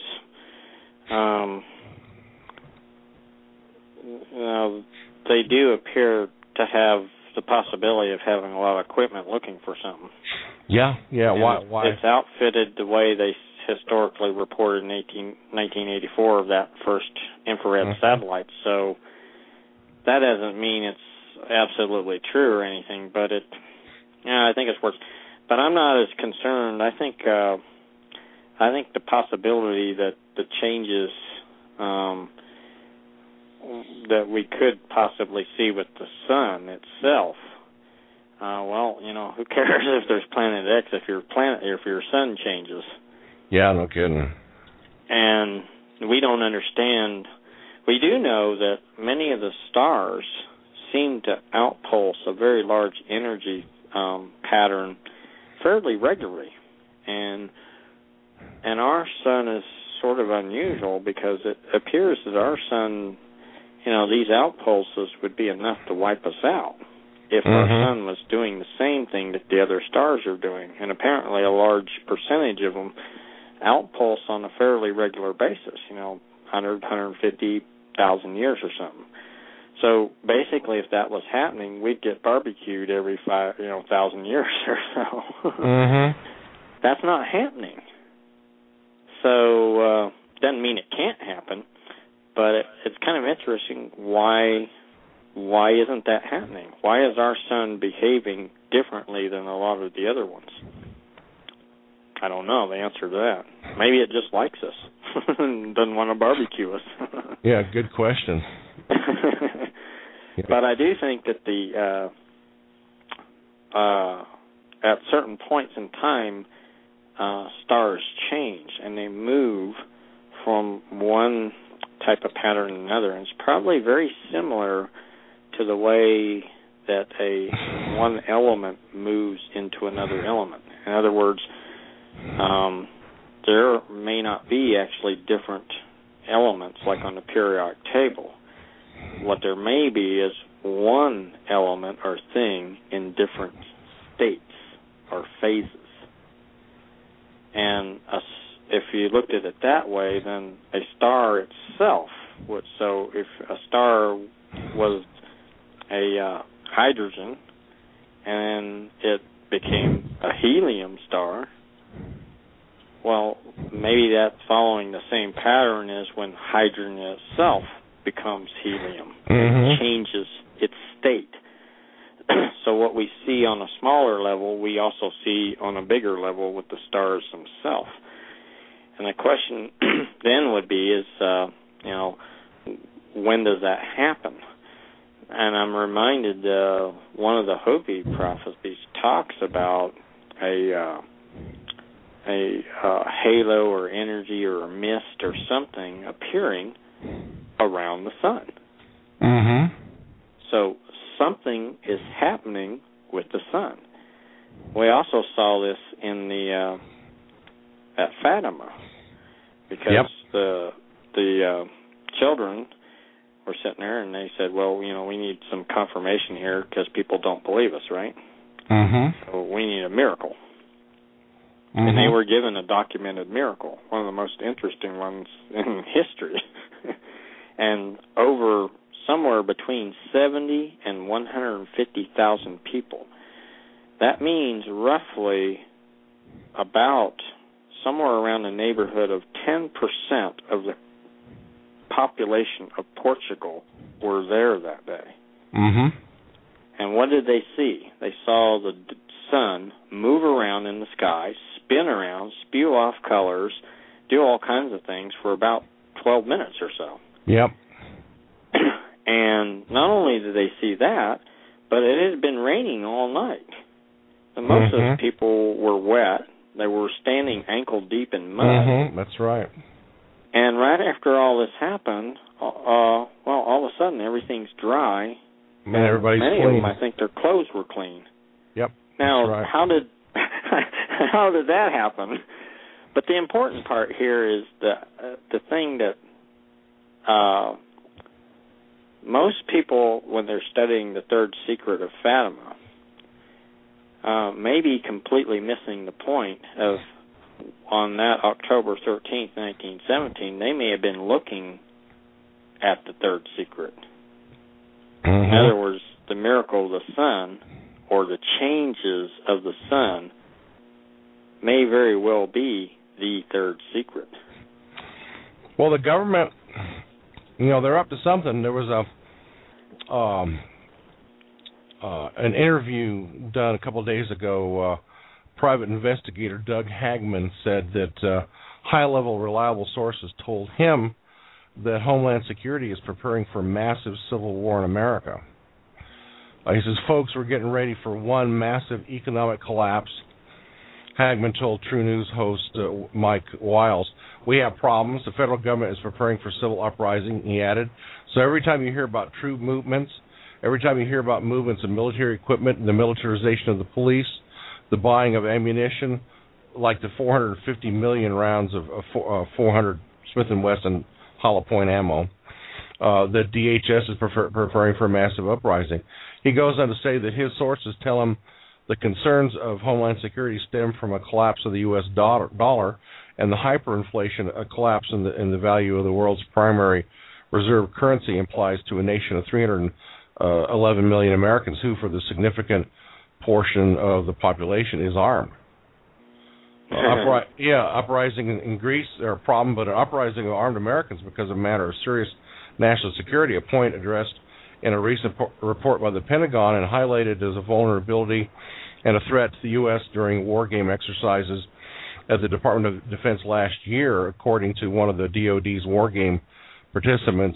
they do appear to have the possibility of having a lot of equipment looking for something. Yeah. Why? It's outfitted the way they historically reported in 1984 of that first infrared satellite. So that doesn't mean it's absolutely true or anything, but I think it's worth. But I'm not as concerned. I think the possibility that the changes that we could possibly see with the sun itself. Who cares if there's Planet X if your sun changes? Yeah, no kidding. And we don't understand. We do know that many of the stars seem to outpulse a very large energy pattern fairly regularly, and our sun is sort of unusual because it appears that our sun, these outpulses would be enough to wipe us out if our sun was doing the same thing that the other stars are doing. And apparently a large percentage of them outpulse on a fairly regular basis, 150,000 years or something. So basically, if that was happening, we'd get barbecued every 1,000 years or so. That's not happening. So doesn't mean it can't happen, but it's kind of interesting. Why isn't that happening? Why is our sun behaving differently than a lot of the other ones? I don't know the answer to that. Maybe it just likes us and doesn't want to barbecue us. Yeah, good question. But I do think that at certain points in time, stars change and they move from one type of pattern to another. And it's probably very similar to the way that one element moves into another element. In other words, there may not be actually different elements like on the periodic table. What there may be is one element or thing in different states or phases. And if you looked at it that way, then a star itself would. So if a star was a hydrogen and it became a helium star, well, maybe that's following the same pattern as when hydrogen itself becomes helium. It changes its state. So what we see on a smaller level, we also see on a bigger level with the stars themselves. And the question then would be is, when does that happen? And I'm reminded one of the Hopi prophecies talks about a halo or energy or a mist or something appearing around the sun. So something is happening with the sun. We also saw this in at Fatima, because the children were sitting there and they said, well, we need some confirmation here because people don't believe us, right? So we need a miracle. And they were given a documented miracle, one of the most interesting ones in history. And over somewhere between 70 and 150,000 people. That means roughly about somewhere around the neighborhood of 10% of the population of Portugal were there that day. And what did they see? They saw the sun move around in the sky, spin around, spew off colors, do all kinds of things for about 12 minutes or so. And not only did they see that, but it had been raining all night. And most of the people were wet. They were standing ankle deep in mud. That's right. And right after all this happened, all of a sudden everything's dry. And everybody's many clean. of them, I think their clothes were clean. Now, right. how did that happen? But the important part here is the thing that most people, when they're studying the third secret of Fatima, may be completely missing the point of, on that October 13th, 1917, they may have been looking at the third secret. In other words, the miracle of the sun, or the changes of the sun, may very well be the third secret. Well, the government, they're up to something. There was an interview done a couple of days ago. Private investigator Doug Hagman said that high-level reliable sources told him that Homeland Security is preparing for a massive civil war in America. He says, folks, we're getting ready for one massive economic collapse. Hagman told True News host Mike Wiles, we have problems. The federal government is preparing for civil uprising, he added. So every time you hear about troop movements, every time you hear about movements of military equipment, the militarization of the police, the buying of ammunition, like the 450 million rounds of 400 Smith & Wesson hollow point ammo, that DHS is preparing for a massive uprising. He goes on to say that his sources tell him the concerns of Homeland Security stem from a collapse of the U.S. dollar and the hyperinflation, a collapse in the value of the world's primary reserve currency implies to a nation of 311 million Americans who, for the significant portion of the population, is armed. Uprising in Greece are a problem, but an uprising of armed Americans because of a matter of serious national security, a point addressed in a recent report by the Pentagon and highlighted as a vulnerability and a threat to the U.S. during war game exercises at the Department of Defense last year, according to one of the DoD's war game participants,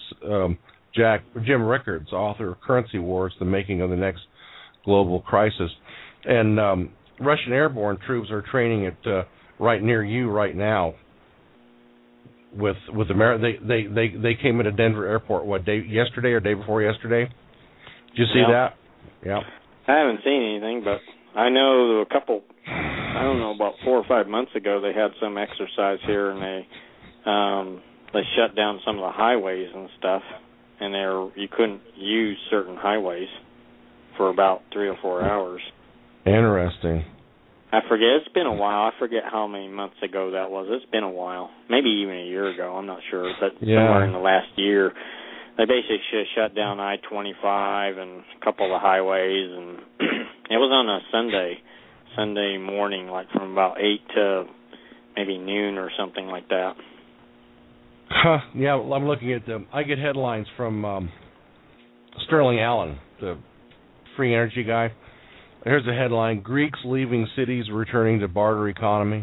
Jim Rickards, author of Currency Wars, The Making of the Next Global Crisis. And Russian airborne troops are training at right near you right now. With they came into Denver Airport yesterday or day before yesterday? Did you see that? Yeah. I haven't seen anything, but I know about 4 or 5 months ago they had some exercise here, and they shut down some of the highways and stuff, and you couldn't use certain highways for about 3 or 4 hours. Interesting. I forget. It's been a while. I forget how many months ago that was. It's been a while. Maybe even a year ago. I'm not sure. But somewhere in the last year, they basically shut down I-25 and a couple of the highways. And it was on a Sunday morning, like from about 8 to maybe noon or something like that. Yeah, well, I'm looking at them. I get headlines from Sterling Allen, the free energy guy. Here's a headline: Greeks leaving cities, returning to barter economy.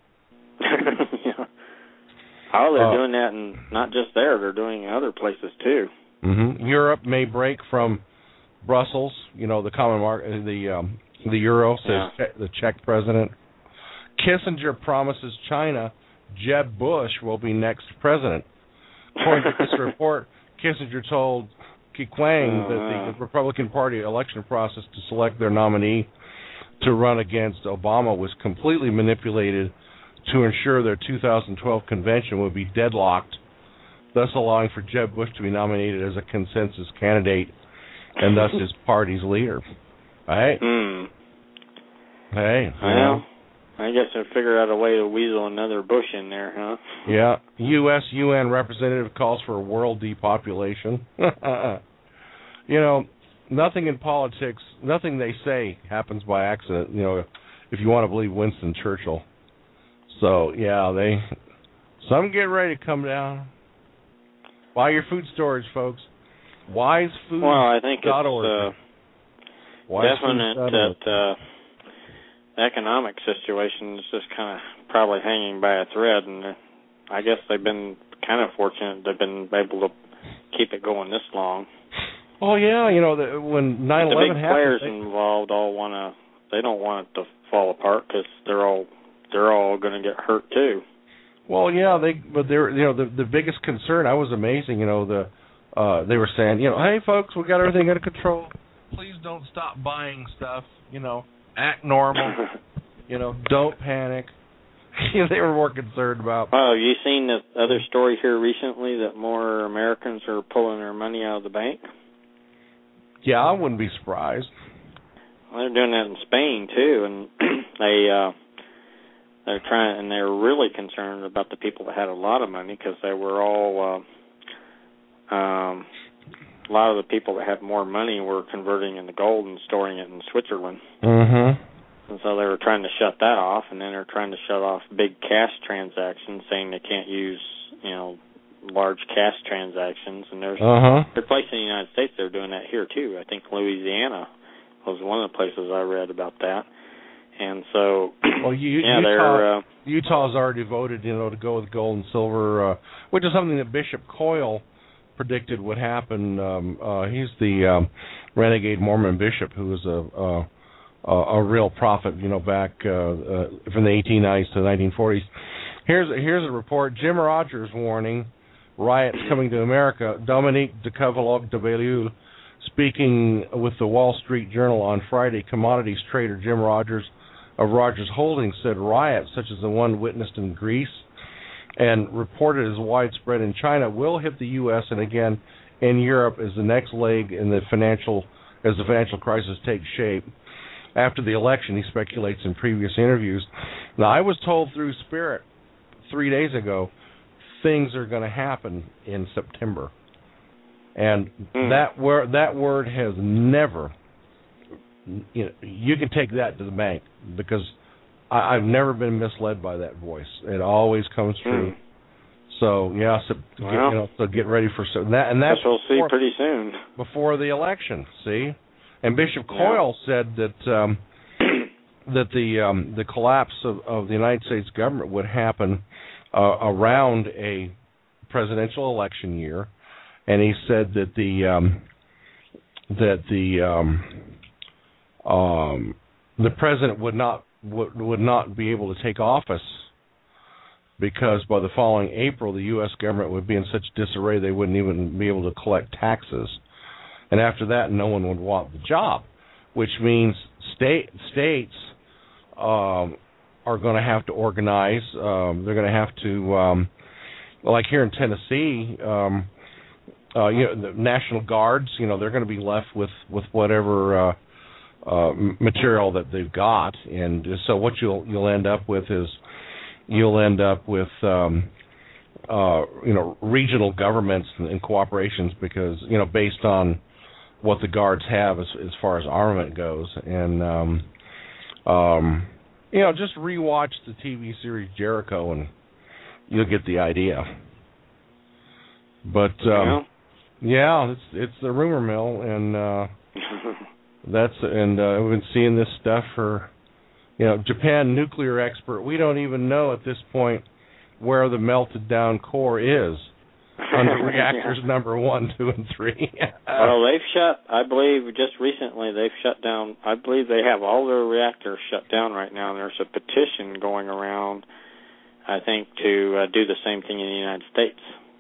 Yeah. Oh, they're doing that, and not just there. They're doing it in other places, too. Mm-hmm. Europe may break from Brussels, the common market, the euro, says the Czech president. Kissinger promises China Jeb Bush will be next president. According to this report, Kissinger told Keqiang that the Republican Party election process to select their nominee to run against Obama was completely manipulated to ensure their 2012 convention would be deadlocked, thus allowing for Jeb Bush to be nominated as a consensus candidate and thus his party's leader. Right? Hey. Well, I guess I figured out a way to weasel another Bush in there, huh? Yeah. U.S. UN representative calls for world depopulation. Nothing in politics, nothing they say happens by accident, if you want to believe Winston Churchill. So, some get ready to come down. Buy your food storage, folks. WiseFood.org. Well, I think it's definite that the economic situation is just kind of probably hanging by a thread, and I guess they've been kind of fortunate they've been able to keep it going this long. Oh yeah, when 9/11 happened, the big players involved they don't want it to fall apart because they're all going to get hurt too. Well, yeah, the biggest concern, I was amazing, they were saying, hey folks, we got everything under control. Please don't stop buying stuff, act normal, don't panic. They were more concerned about. Oh, you seen the other story here recently that more Americans are pulling their money out of the bank? Yeah, I wouldn't be surprised. Well, they're doing that in Spain too, and they're really concerned about the people that had a lot of money because they were all a lot of the people that had more money were converting into gold and storing it in Switzerland. Mm-hmm. And so they were trying to shut that off, and then they're trying to shut off big cash transactions, saying they can't use, large cash transactions. And there's places in the United States they're doing that here too. I think Louisiana was one of the places I read about that. And so, Utah's already voted, to go with gold and silver, which is something that Bishop Coyle predicted would happen. He's the renegade Mormon bishop who was a real prophet, back from the 1890s to the 1940s. Here's a report. Jim Rogers warning, riots coming to America. Dominique de Cavalog de Belleul, speaking with the Wall Street Journal on Friday, commodities trader Jim Rogers of Rogers Holdings said riots such as the one witnessed in Greece and reported as widespread in China, will hit the U.S. and again in Europe as the next leg in the financial crisis takes shape. After the election, he speculates in previous interviews. Now, I was told through Spirit 3 days ago things are going to happen in September, and that word has never. You can take that to the bank because I've never been misled by that voice. It always comes true. So yeah, so get ready for that, and that's we'll see pretty soon before the election. See, and Bishop Coyle said that that the collapse of the United States government would happen around a presidential election year, and he said that the president would not be able to take office because by the following April the U.S. government would be in such disarray they wouldn't even be able to collect taxes, and after that no one would want the job, which means states are going to have to organize. They're going to have to, like here in Tennessee, the National Guards. They're going to be left with whatever material that they've got, and so what you'll end up with is regional governments and cooperations because based on what the Guards have as far as armament goes, and just rewatch the TV series Jericho and you'll get the idea. But it's the rumor mill, and we've been seeing this stuff for, Japan nuclear expert. We don't even know at this point where the melted down core is under reactors number 1, 2, and 3. Well, I believe just recently they've shut down, I believe they have all their reactors shut down right now, and there's a petition going around, I think, to do the same thing in the United States.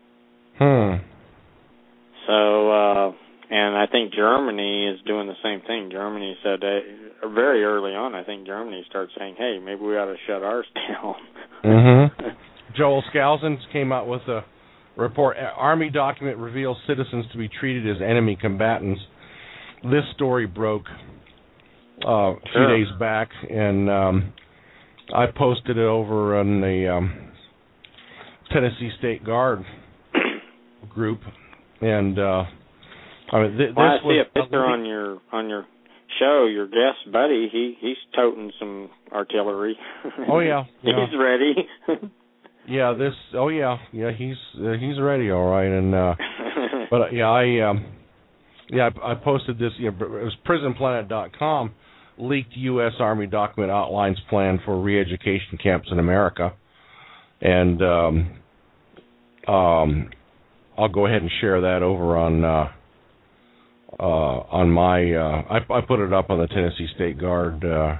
So, and I think Germany is doing the same thing. Germany said very early on, I think Germany started saying, hey, maybe we ought to shut ours down. Joel Skousen came out with a report. Army document reveals citizens to be treated as enemy combatants. This story broke a few days back, and I posted it over on the Tennessee State Guard group, and I see a picture on your show. Your guest buddy, he's toting some artillery. Oh yeah, he's ready. Yeah, he's ready, all right, and but I posted this. It was PrisonPlanet.com leaked U.S. Army document outlines plan for re-education camps in America, and I'll go ahead and share that over on my. I put it up on the Tennessee State Guard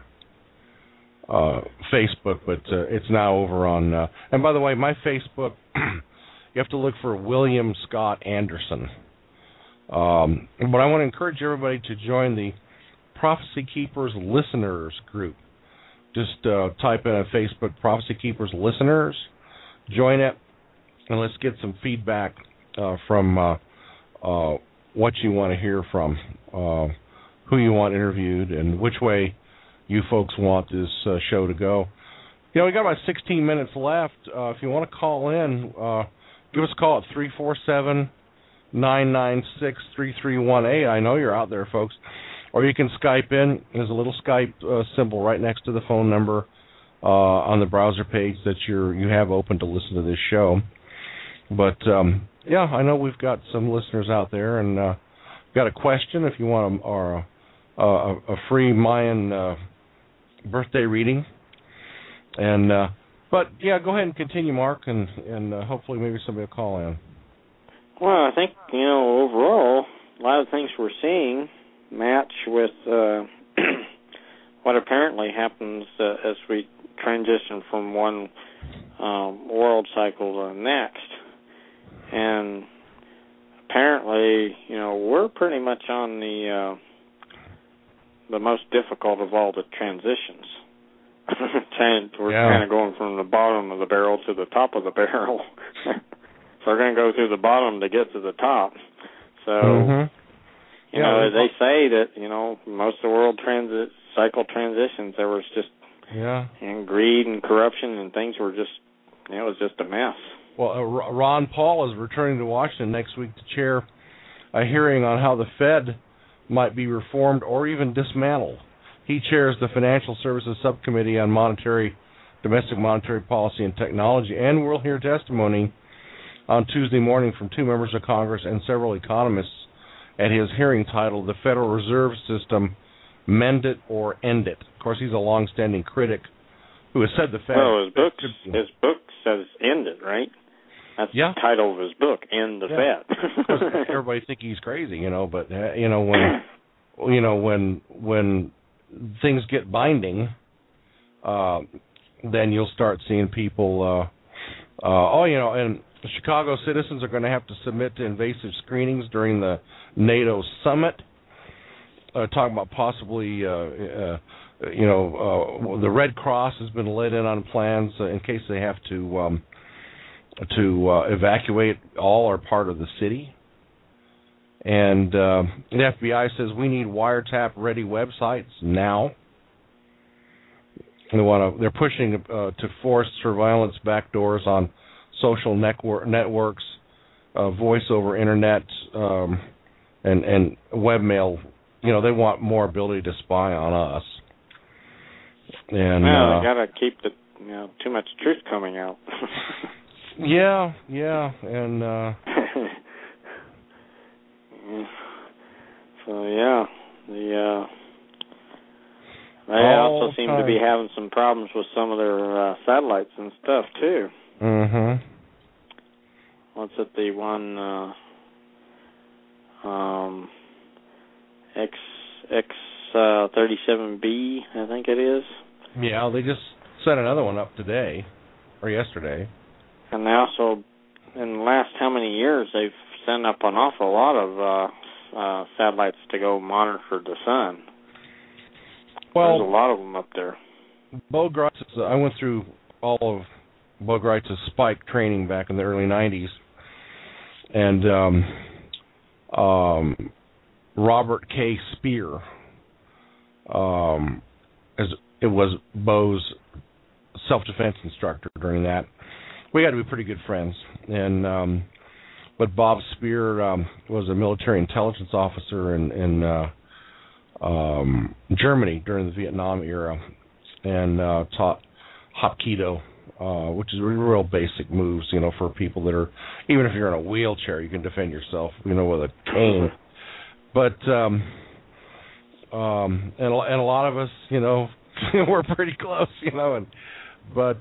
Facebook, but it's now over on. And by the way, my Facebook, you have to look for William Scott Anderson. But I want to encourage everybody to join the Prophecy Keepers Listeners group. Just type in on Facebook, Prophecy Keepers Listeners. Join it, and let's get some feedback from what you want to hear from, who you want interviewed, and which way you folks want this show to go. We got about 16 minutes left. If you want to call in, give us a call at 347-996-3318. I know you're out there, folks. Or you can Skype in. There's a little Skype symbol right next to the phone number on the browser page that you have open to listen to this show. But, I know we've got some listeners out there, and got a question if you want a free Mayan birthday reading. And but go ahead and continue, Mark, and hopefully maybe somebody will call in. Well, I think overall a lot of things we're seeing match with what apparently happens as we transition from one world cycle to the next. And apparently, we're pretty much on the most difficult of all the transitions kind of going from the bottom of the barrel to the top of the barrel. So we're going to go through the bottom to get to the top. So, you know, they say that, you know, most of the world cycle transitions, there was just and greed and corruption and things were just, it was just a mess. Well, Ron Paul is returning to Washington next week to chair a hearing on how the Fed might be reformed or even dismantled. He chairs the Financial Services Subcommittee on Domestic Monetary Policy and Technology, and we'll hear testimony on Tuesday morning from 2 members of Congress and several economists at his hearing titled "The Federal Reserve System, Mend It or End It." Of course, he's a long-standing critic who has said the Fed... Well, his book says end it, right? That's the title of his book, End the Fed. Everybody think he's crazy, you know, but you know when things get binding, then you'll start seeing people. And Chicago citizens are going to have to submit to invasive screenings during the NATO summit. Talking about possibly, the Red Cross has been let in on plans in case they have to evacuate all or part of the city. And the FBI says we need wiretap-ready websites now. They're pushing to force surveillance backdoors on social networks, voice over internet, and webmail. You know, they want more ability to spy on us. And they gotta keep too much truth coming out. Yeah, and they also seem to be having some problems with some of their satellites and stuff too. What's it? The one X37B, I think it is. Yeah, they just set another one up today or yesterday. And they also, in the last how many years, they've sent up an awful lot of satellites to go monitor the sun. Well, there's a lot of them up there. Bo Gritz, I went through all of Bo Gritz's spike training back in the early 90s. And Robert K. Speer it was Bo's self-defense instructor during that. We got to be pretty good friends. And but Bob Speer was a military intelligence officer in Germany during the Vietnam era and taught Hapkido, which is real basic moves, you know, for people that are, even if you're in a wheelchair, you can defend yourself, you know, with a cane. But and a lot of us, you know, we're pretty close, you know, but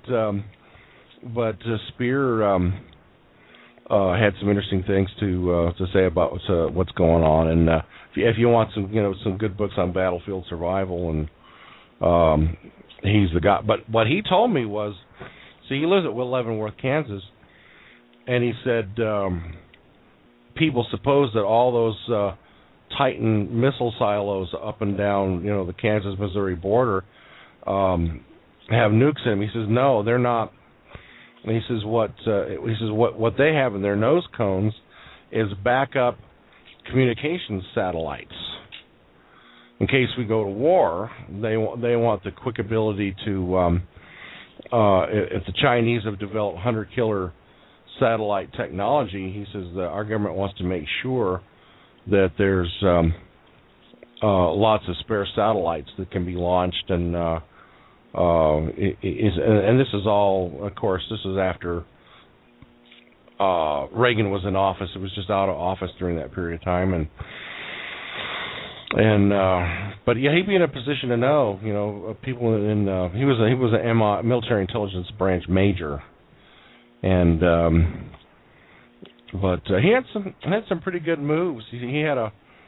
Speer had some interesting things to say about what's going on, and if you want some good books on battlefield survival, and he's the guy. But what he told me was, see, he lives at Leavenworth, Kansas, and he said people suppose that all those Titan missile silos up and down, you know, the Kansas-Missouri border have nukes in them. He says no, they're not. And he says what they have in their nose cones is backup communications satellites. In case we go to war, they want the quick ability to. If the Chinese have developed hunter-killer satellite technology, he says that our government wants to make sure that there's lots of spare satellites that can be launched, and this is all, of course, this is after Reagan was in office. It was just out of office during that period of time, but yeah, he'd be in a position to know, you know, people in. He was a military intelligence branch major, and but he had some pretty good moves. He had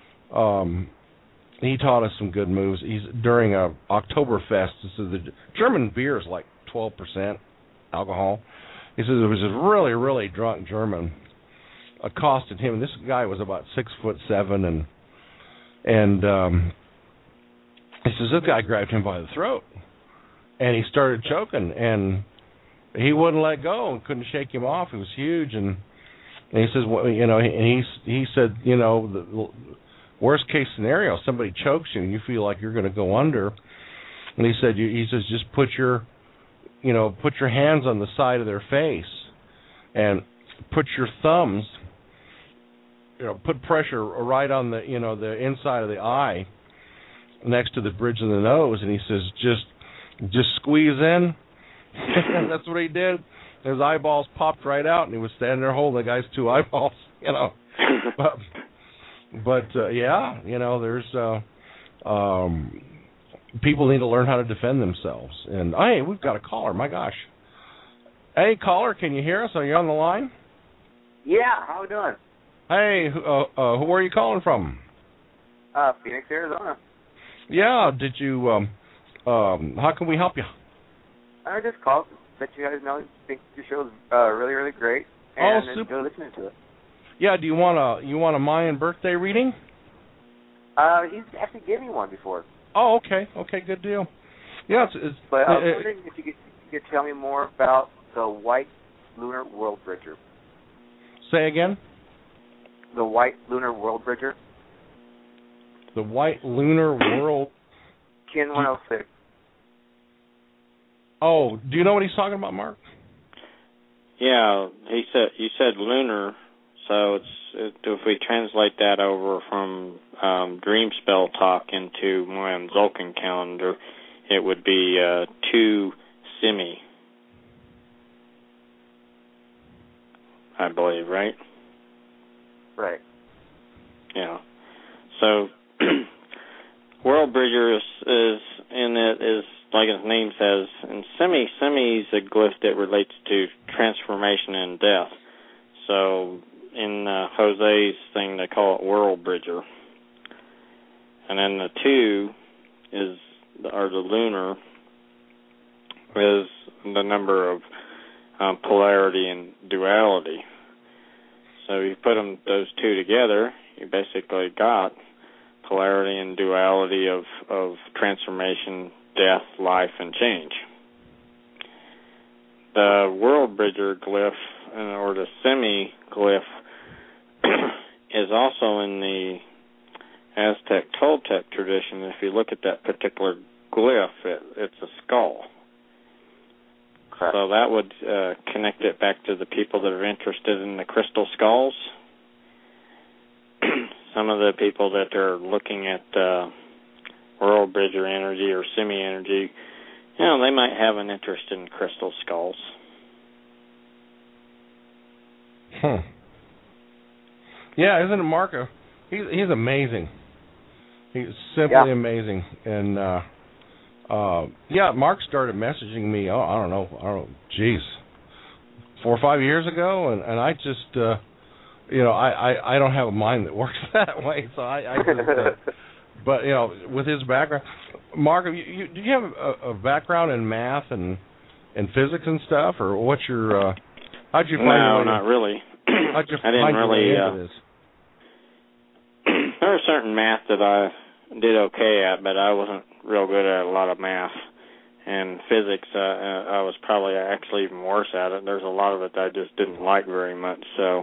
he taught us some good moves. He's during a Oktoberfest. So the German beer is like 12% alcohol. He says it was this really, really drunk German accosted him. And this guy was about 6'7", and he says this guy grabbed him by the throat. and he started choking, and he wouldn't let go and couldn't shake him off. It was huge, and he says, well, you know, and he said, you know, the worst case scenario, somebody chokes you and you feel like you're going to go under, and he says just put your hands on the side of their face and put your thumbs, you know, put pressure right on the, you know, the inside of the eye next to the bridge of the nose, and he says just squeeze in. That's what he did. His eyeballs popped right out, and he was standing there holding the guy's two eyeballs, you know. but yeah, you know, there's people need to learn how to defend themselves. And hey, we've got a caller. My gosh. Hey, caller, can you hear us? Are you on the line? Yeah, how we doing? Hey, who are you calling from? Phoenix, Arizona. Yeah, did you? How can we help you? I just called to let you guys know. I think your show's really, really great, and enjoy listening to it. Yeah, do you want a Mayan birthday reading? He's actually gave me one before. Oh, okay, good deal. Yeah, but I was wondering if you could tell me more about the White Lunar World Bridger. Say again? The White Lunar World Bridger. The White Lunar World... Kin 106. Oh, do you know what he's talking about, Mark? Yeah, you said lunar, so if we translate that over from dream spell talk into Mayan Tzolk'in calendar, it would be 2 Simi, I believe, right? Right. Yeah. So World Bridger is like his name says, and Simi is a glyph that relates to transformation and death. So in Jose's thing, they call it World Bridger. And then the 2 or the lunar is the number of polarity and duality. So you put those 2 together, you basically got polarity and duality of transformation, death, life, and change. The World Bridger glyph, or the Semi glyph, is also in the Aztec Toltec tradition. If you look at that particular glyph, it's a skull. Correct. So that would connect it back to the people that are interested in the crystal skulls. Some of the people that are looking at World Bridger energy or semi-energy, you know, they might have an interest in crystal skulls. Yeah, isn't it Mark? He's amazing. He's simply amazing. And, Mark started messaging me, I don't know, 4 or 5 years ago, and I just, I don't have a mind that works that way, so I just, but, you know, with his background, Mark, do you have a background in math and physics and stuff, or what's your, how'd you find No, not really. How'd you I didn't really, this? There was certain math that I did okay at, but I wasn't real good at a lot of math. And physics, I was probably actually even worse at it. There's a lot of it that I just didn't like very much. So,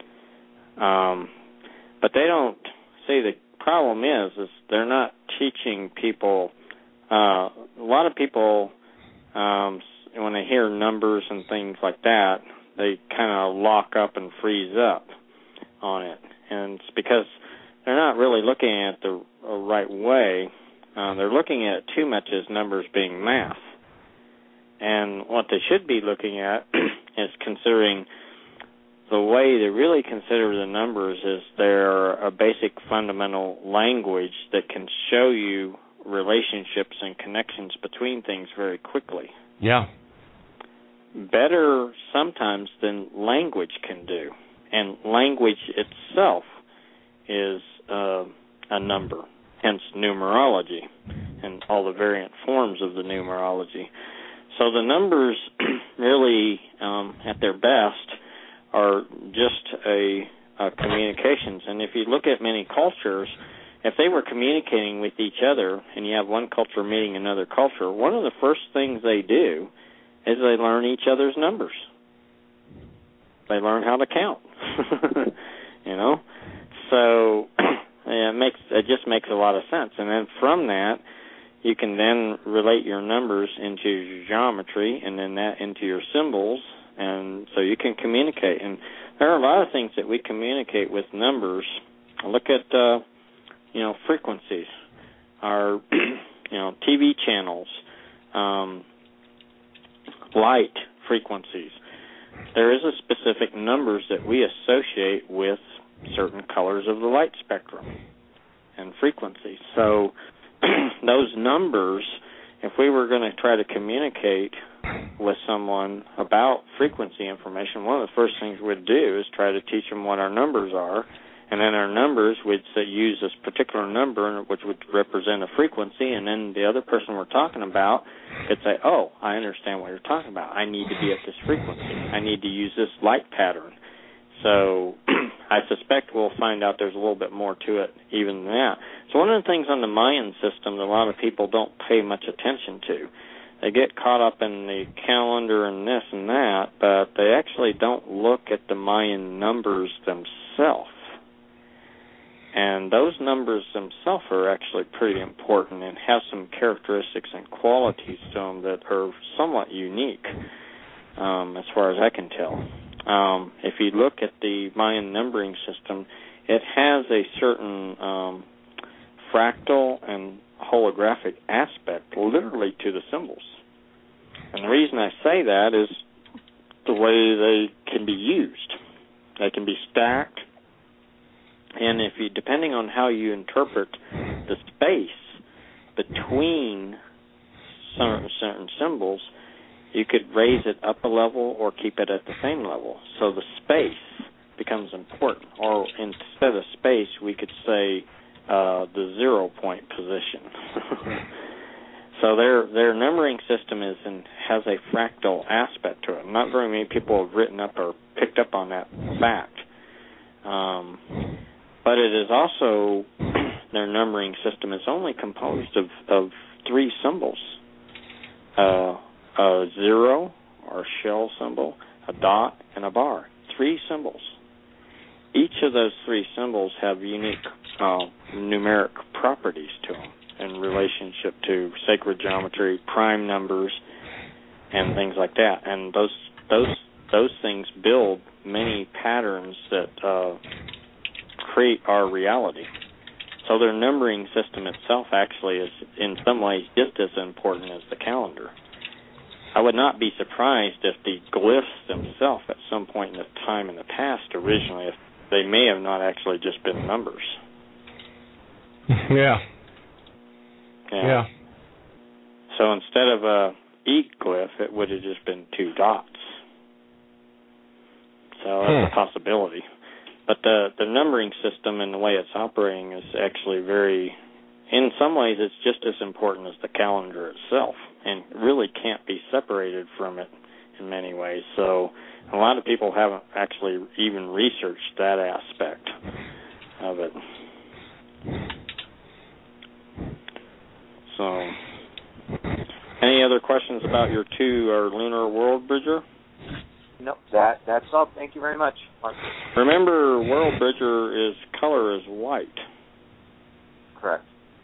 but they don't see the problem is they're not teaching people. A lot of people, when they hear numbers and things like that, they kind of lock up and freeze up on it, and it's because they're not really looking at it the right way. They're looking at it too much as numbers being math. And what they should be looking at is considering the way they really consider the numbers is they're a basic fundamental language that can show you relationships and connections between things very quickly. Yeah. Better sometimes than language can do. And language itself is a number, hence numerology and all the variant forms of the numerology. So the numbers really, at their best, are just a communications. And if you look at many cultures, if they were communicating with each other and you have one culture meeting another culture, one of the first things they do is they learn each other's numbers. They learn how to count, you know. So it just makes a lot of sense. And then from that, you can then relate your numbers into your geometry and then that into your symbols, and so you can communicate. And there are a lot of things that we communicate with numbers. Look at, frequencies, our, TV channels, light frequencies. There is a specific numbers that we associate with certain colors of the light spectrum and frequencies. So those numbers, if we were going to try to communicate with someone about frequency information, one of the first things we'd do is try to teach them what our numbers are, and then our numbers, we'd use this particular number, which would represent a frequency, and then the other person we're talking about could say, oh, I understand what you're talking about. I need to be at this frequency. I need to use this light pattern. So I suspect we'll find out there's a little bit more to it even than that. So one of the things on the Mayan system that a lot of people don't pay much attention to, they get caught up in the calendar and this and that, but they actually don't look at the Mayan numbers themselves. And those numbers themselves are actually pretty important and have some characteristics and qualities to them that are somewhat unique, as far as I can tell. If you look at the Mayan numbering system, it has a certain fractal and holographic aspect literally to the symbols. And the reason I say that is the way they can be used. They can be stacked, and if you, depending on how you interpret the space between certain symbols, you could raise it up a level or keep it at the same level. So the space becomes important. Or instead of space, we could say the 0 point position. So their numbering system has a fractal aspect to it. Not very many people have written up or picked up on that fact. But it is also, their numbering system is only composed of 3 symbols. A 0 or shell symbol, a dot, and a bar. 3 symbols. Each of those 3 symbols have unique numeric properties to them in relationship to sacred geometry, prime numbers, and things like that. And those things build many patterns that create our reality. So their numbering system itself actually is in some ways just as important as the calendar. I would not be surprised if the glyphs themselves at some point in the time in the past originally, if they may have not actually just been numbers. Yeah. So instead of a E glyph, it would have just been 2 dots. So that's a possibility. But the numbering system and the way it's operating is actually in some ways, it's just as important as the calendar itself, and really can't be separated from it in many ways. So a lot of people haven't actually even researched that aspect of it. So, any other questions about your lunar world bridger? Nope, that's all. Thank you very much, Mark. Remember, World Bridger color is white. Correct.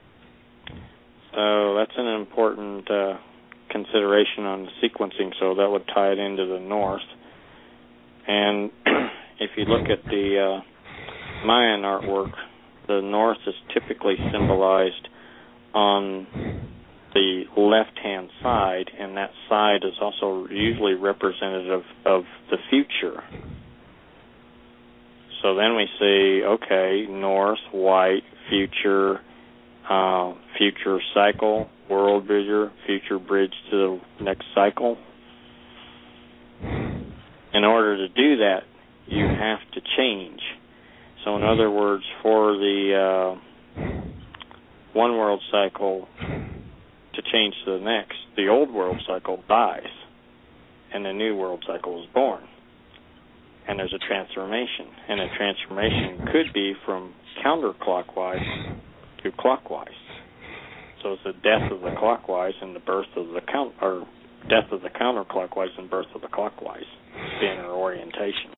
So that's an important consideration on the sequencing, so that would tie it into the north. And if you look at the Mayan artwork, the north is typically symbolized on the left-hand side, and that side is also usually representative of the future. So then we see, okay, north, white, future, future cycle, world bridger, future bridge to the next cycle. In order to do that, you have to change. So in other words, for the one world cycle to change to the next, the old world cycle dies, and the new world cycle is born. and there's a transformation, and a transformation could be from counterclockwise to clockwise. So it's the death of the clockwise and the birth of the death of the counterclockwise and birth of the clockwise, being our orientation.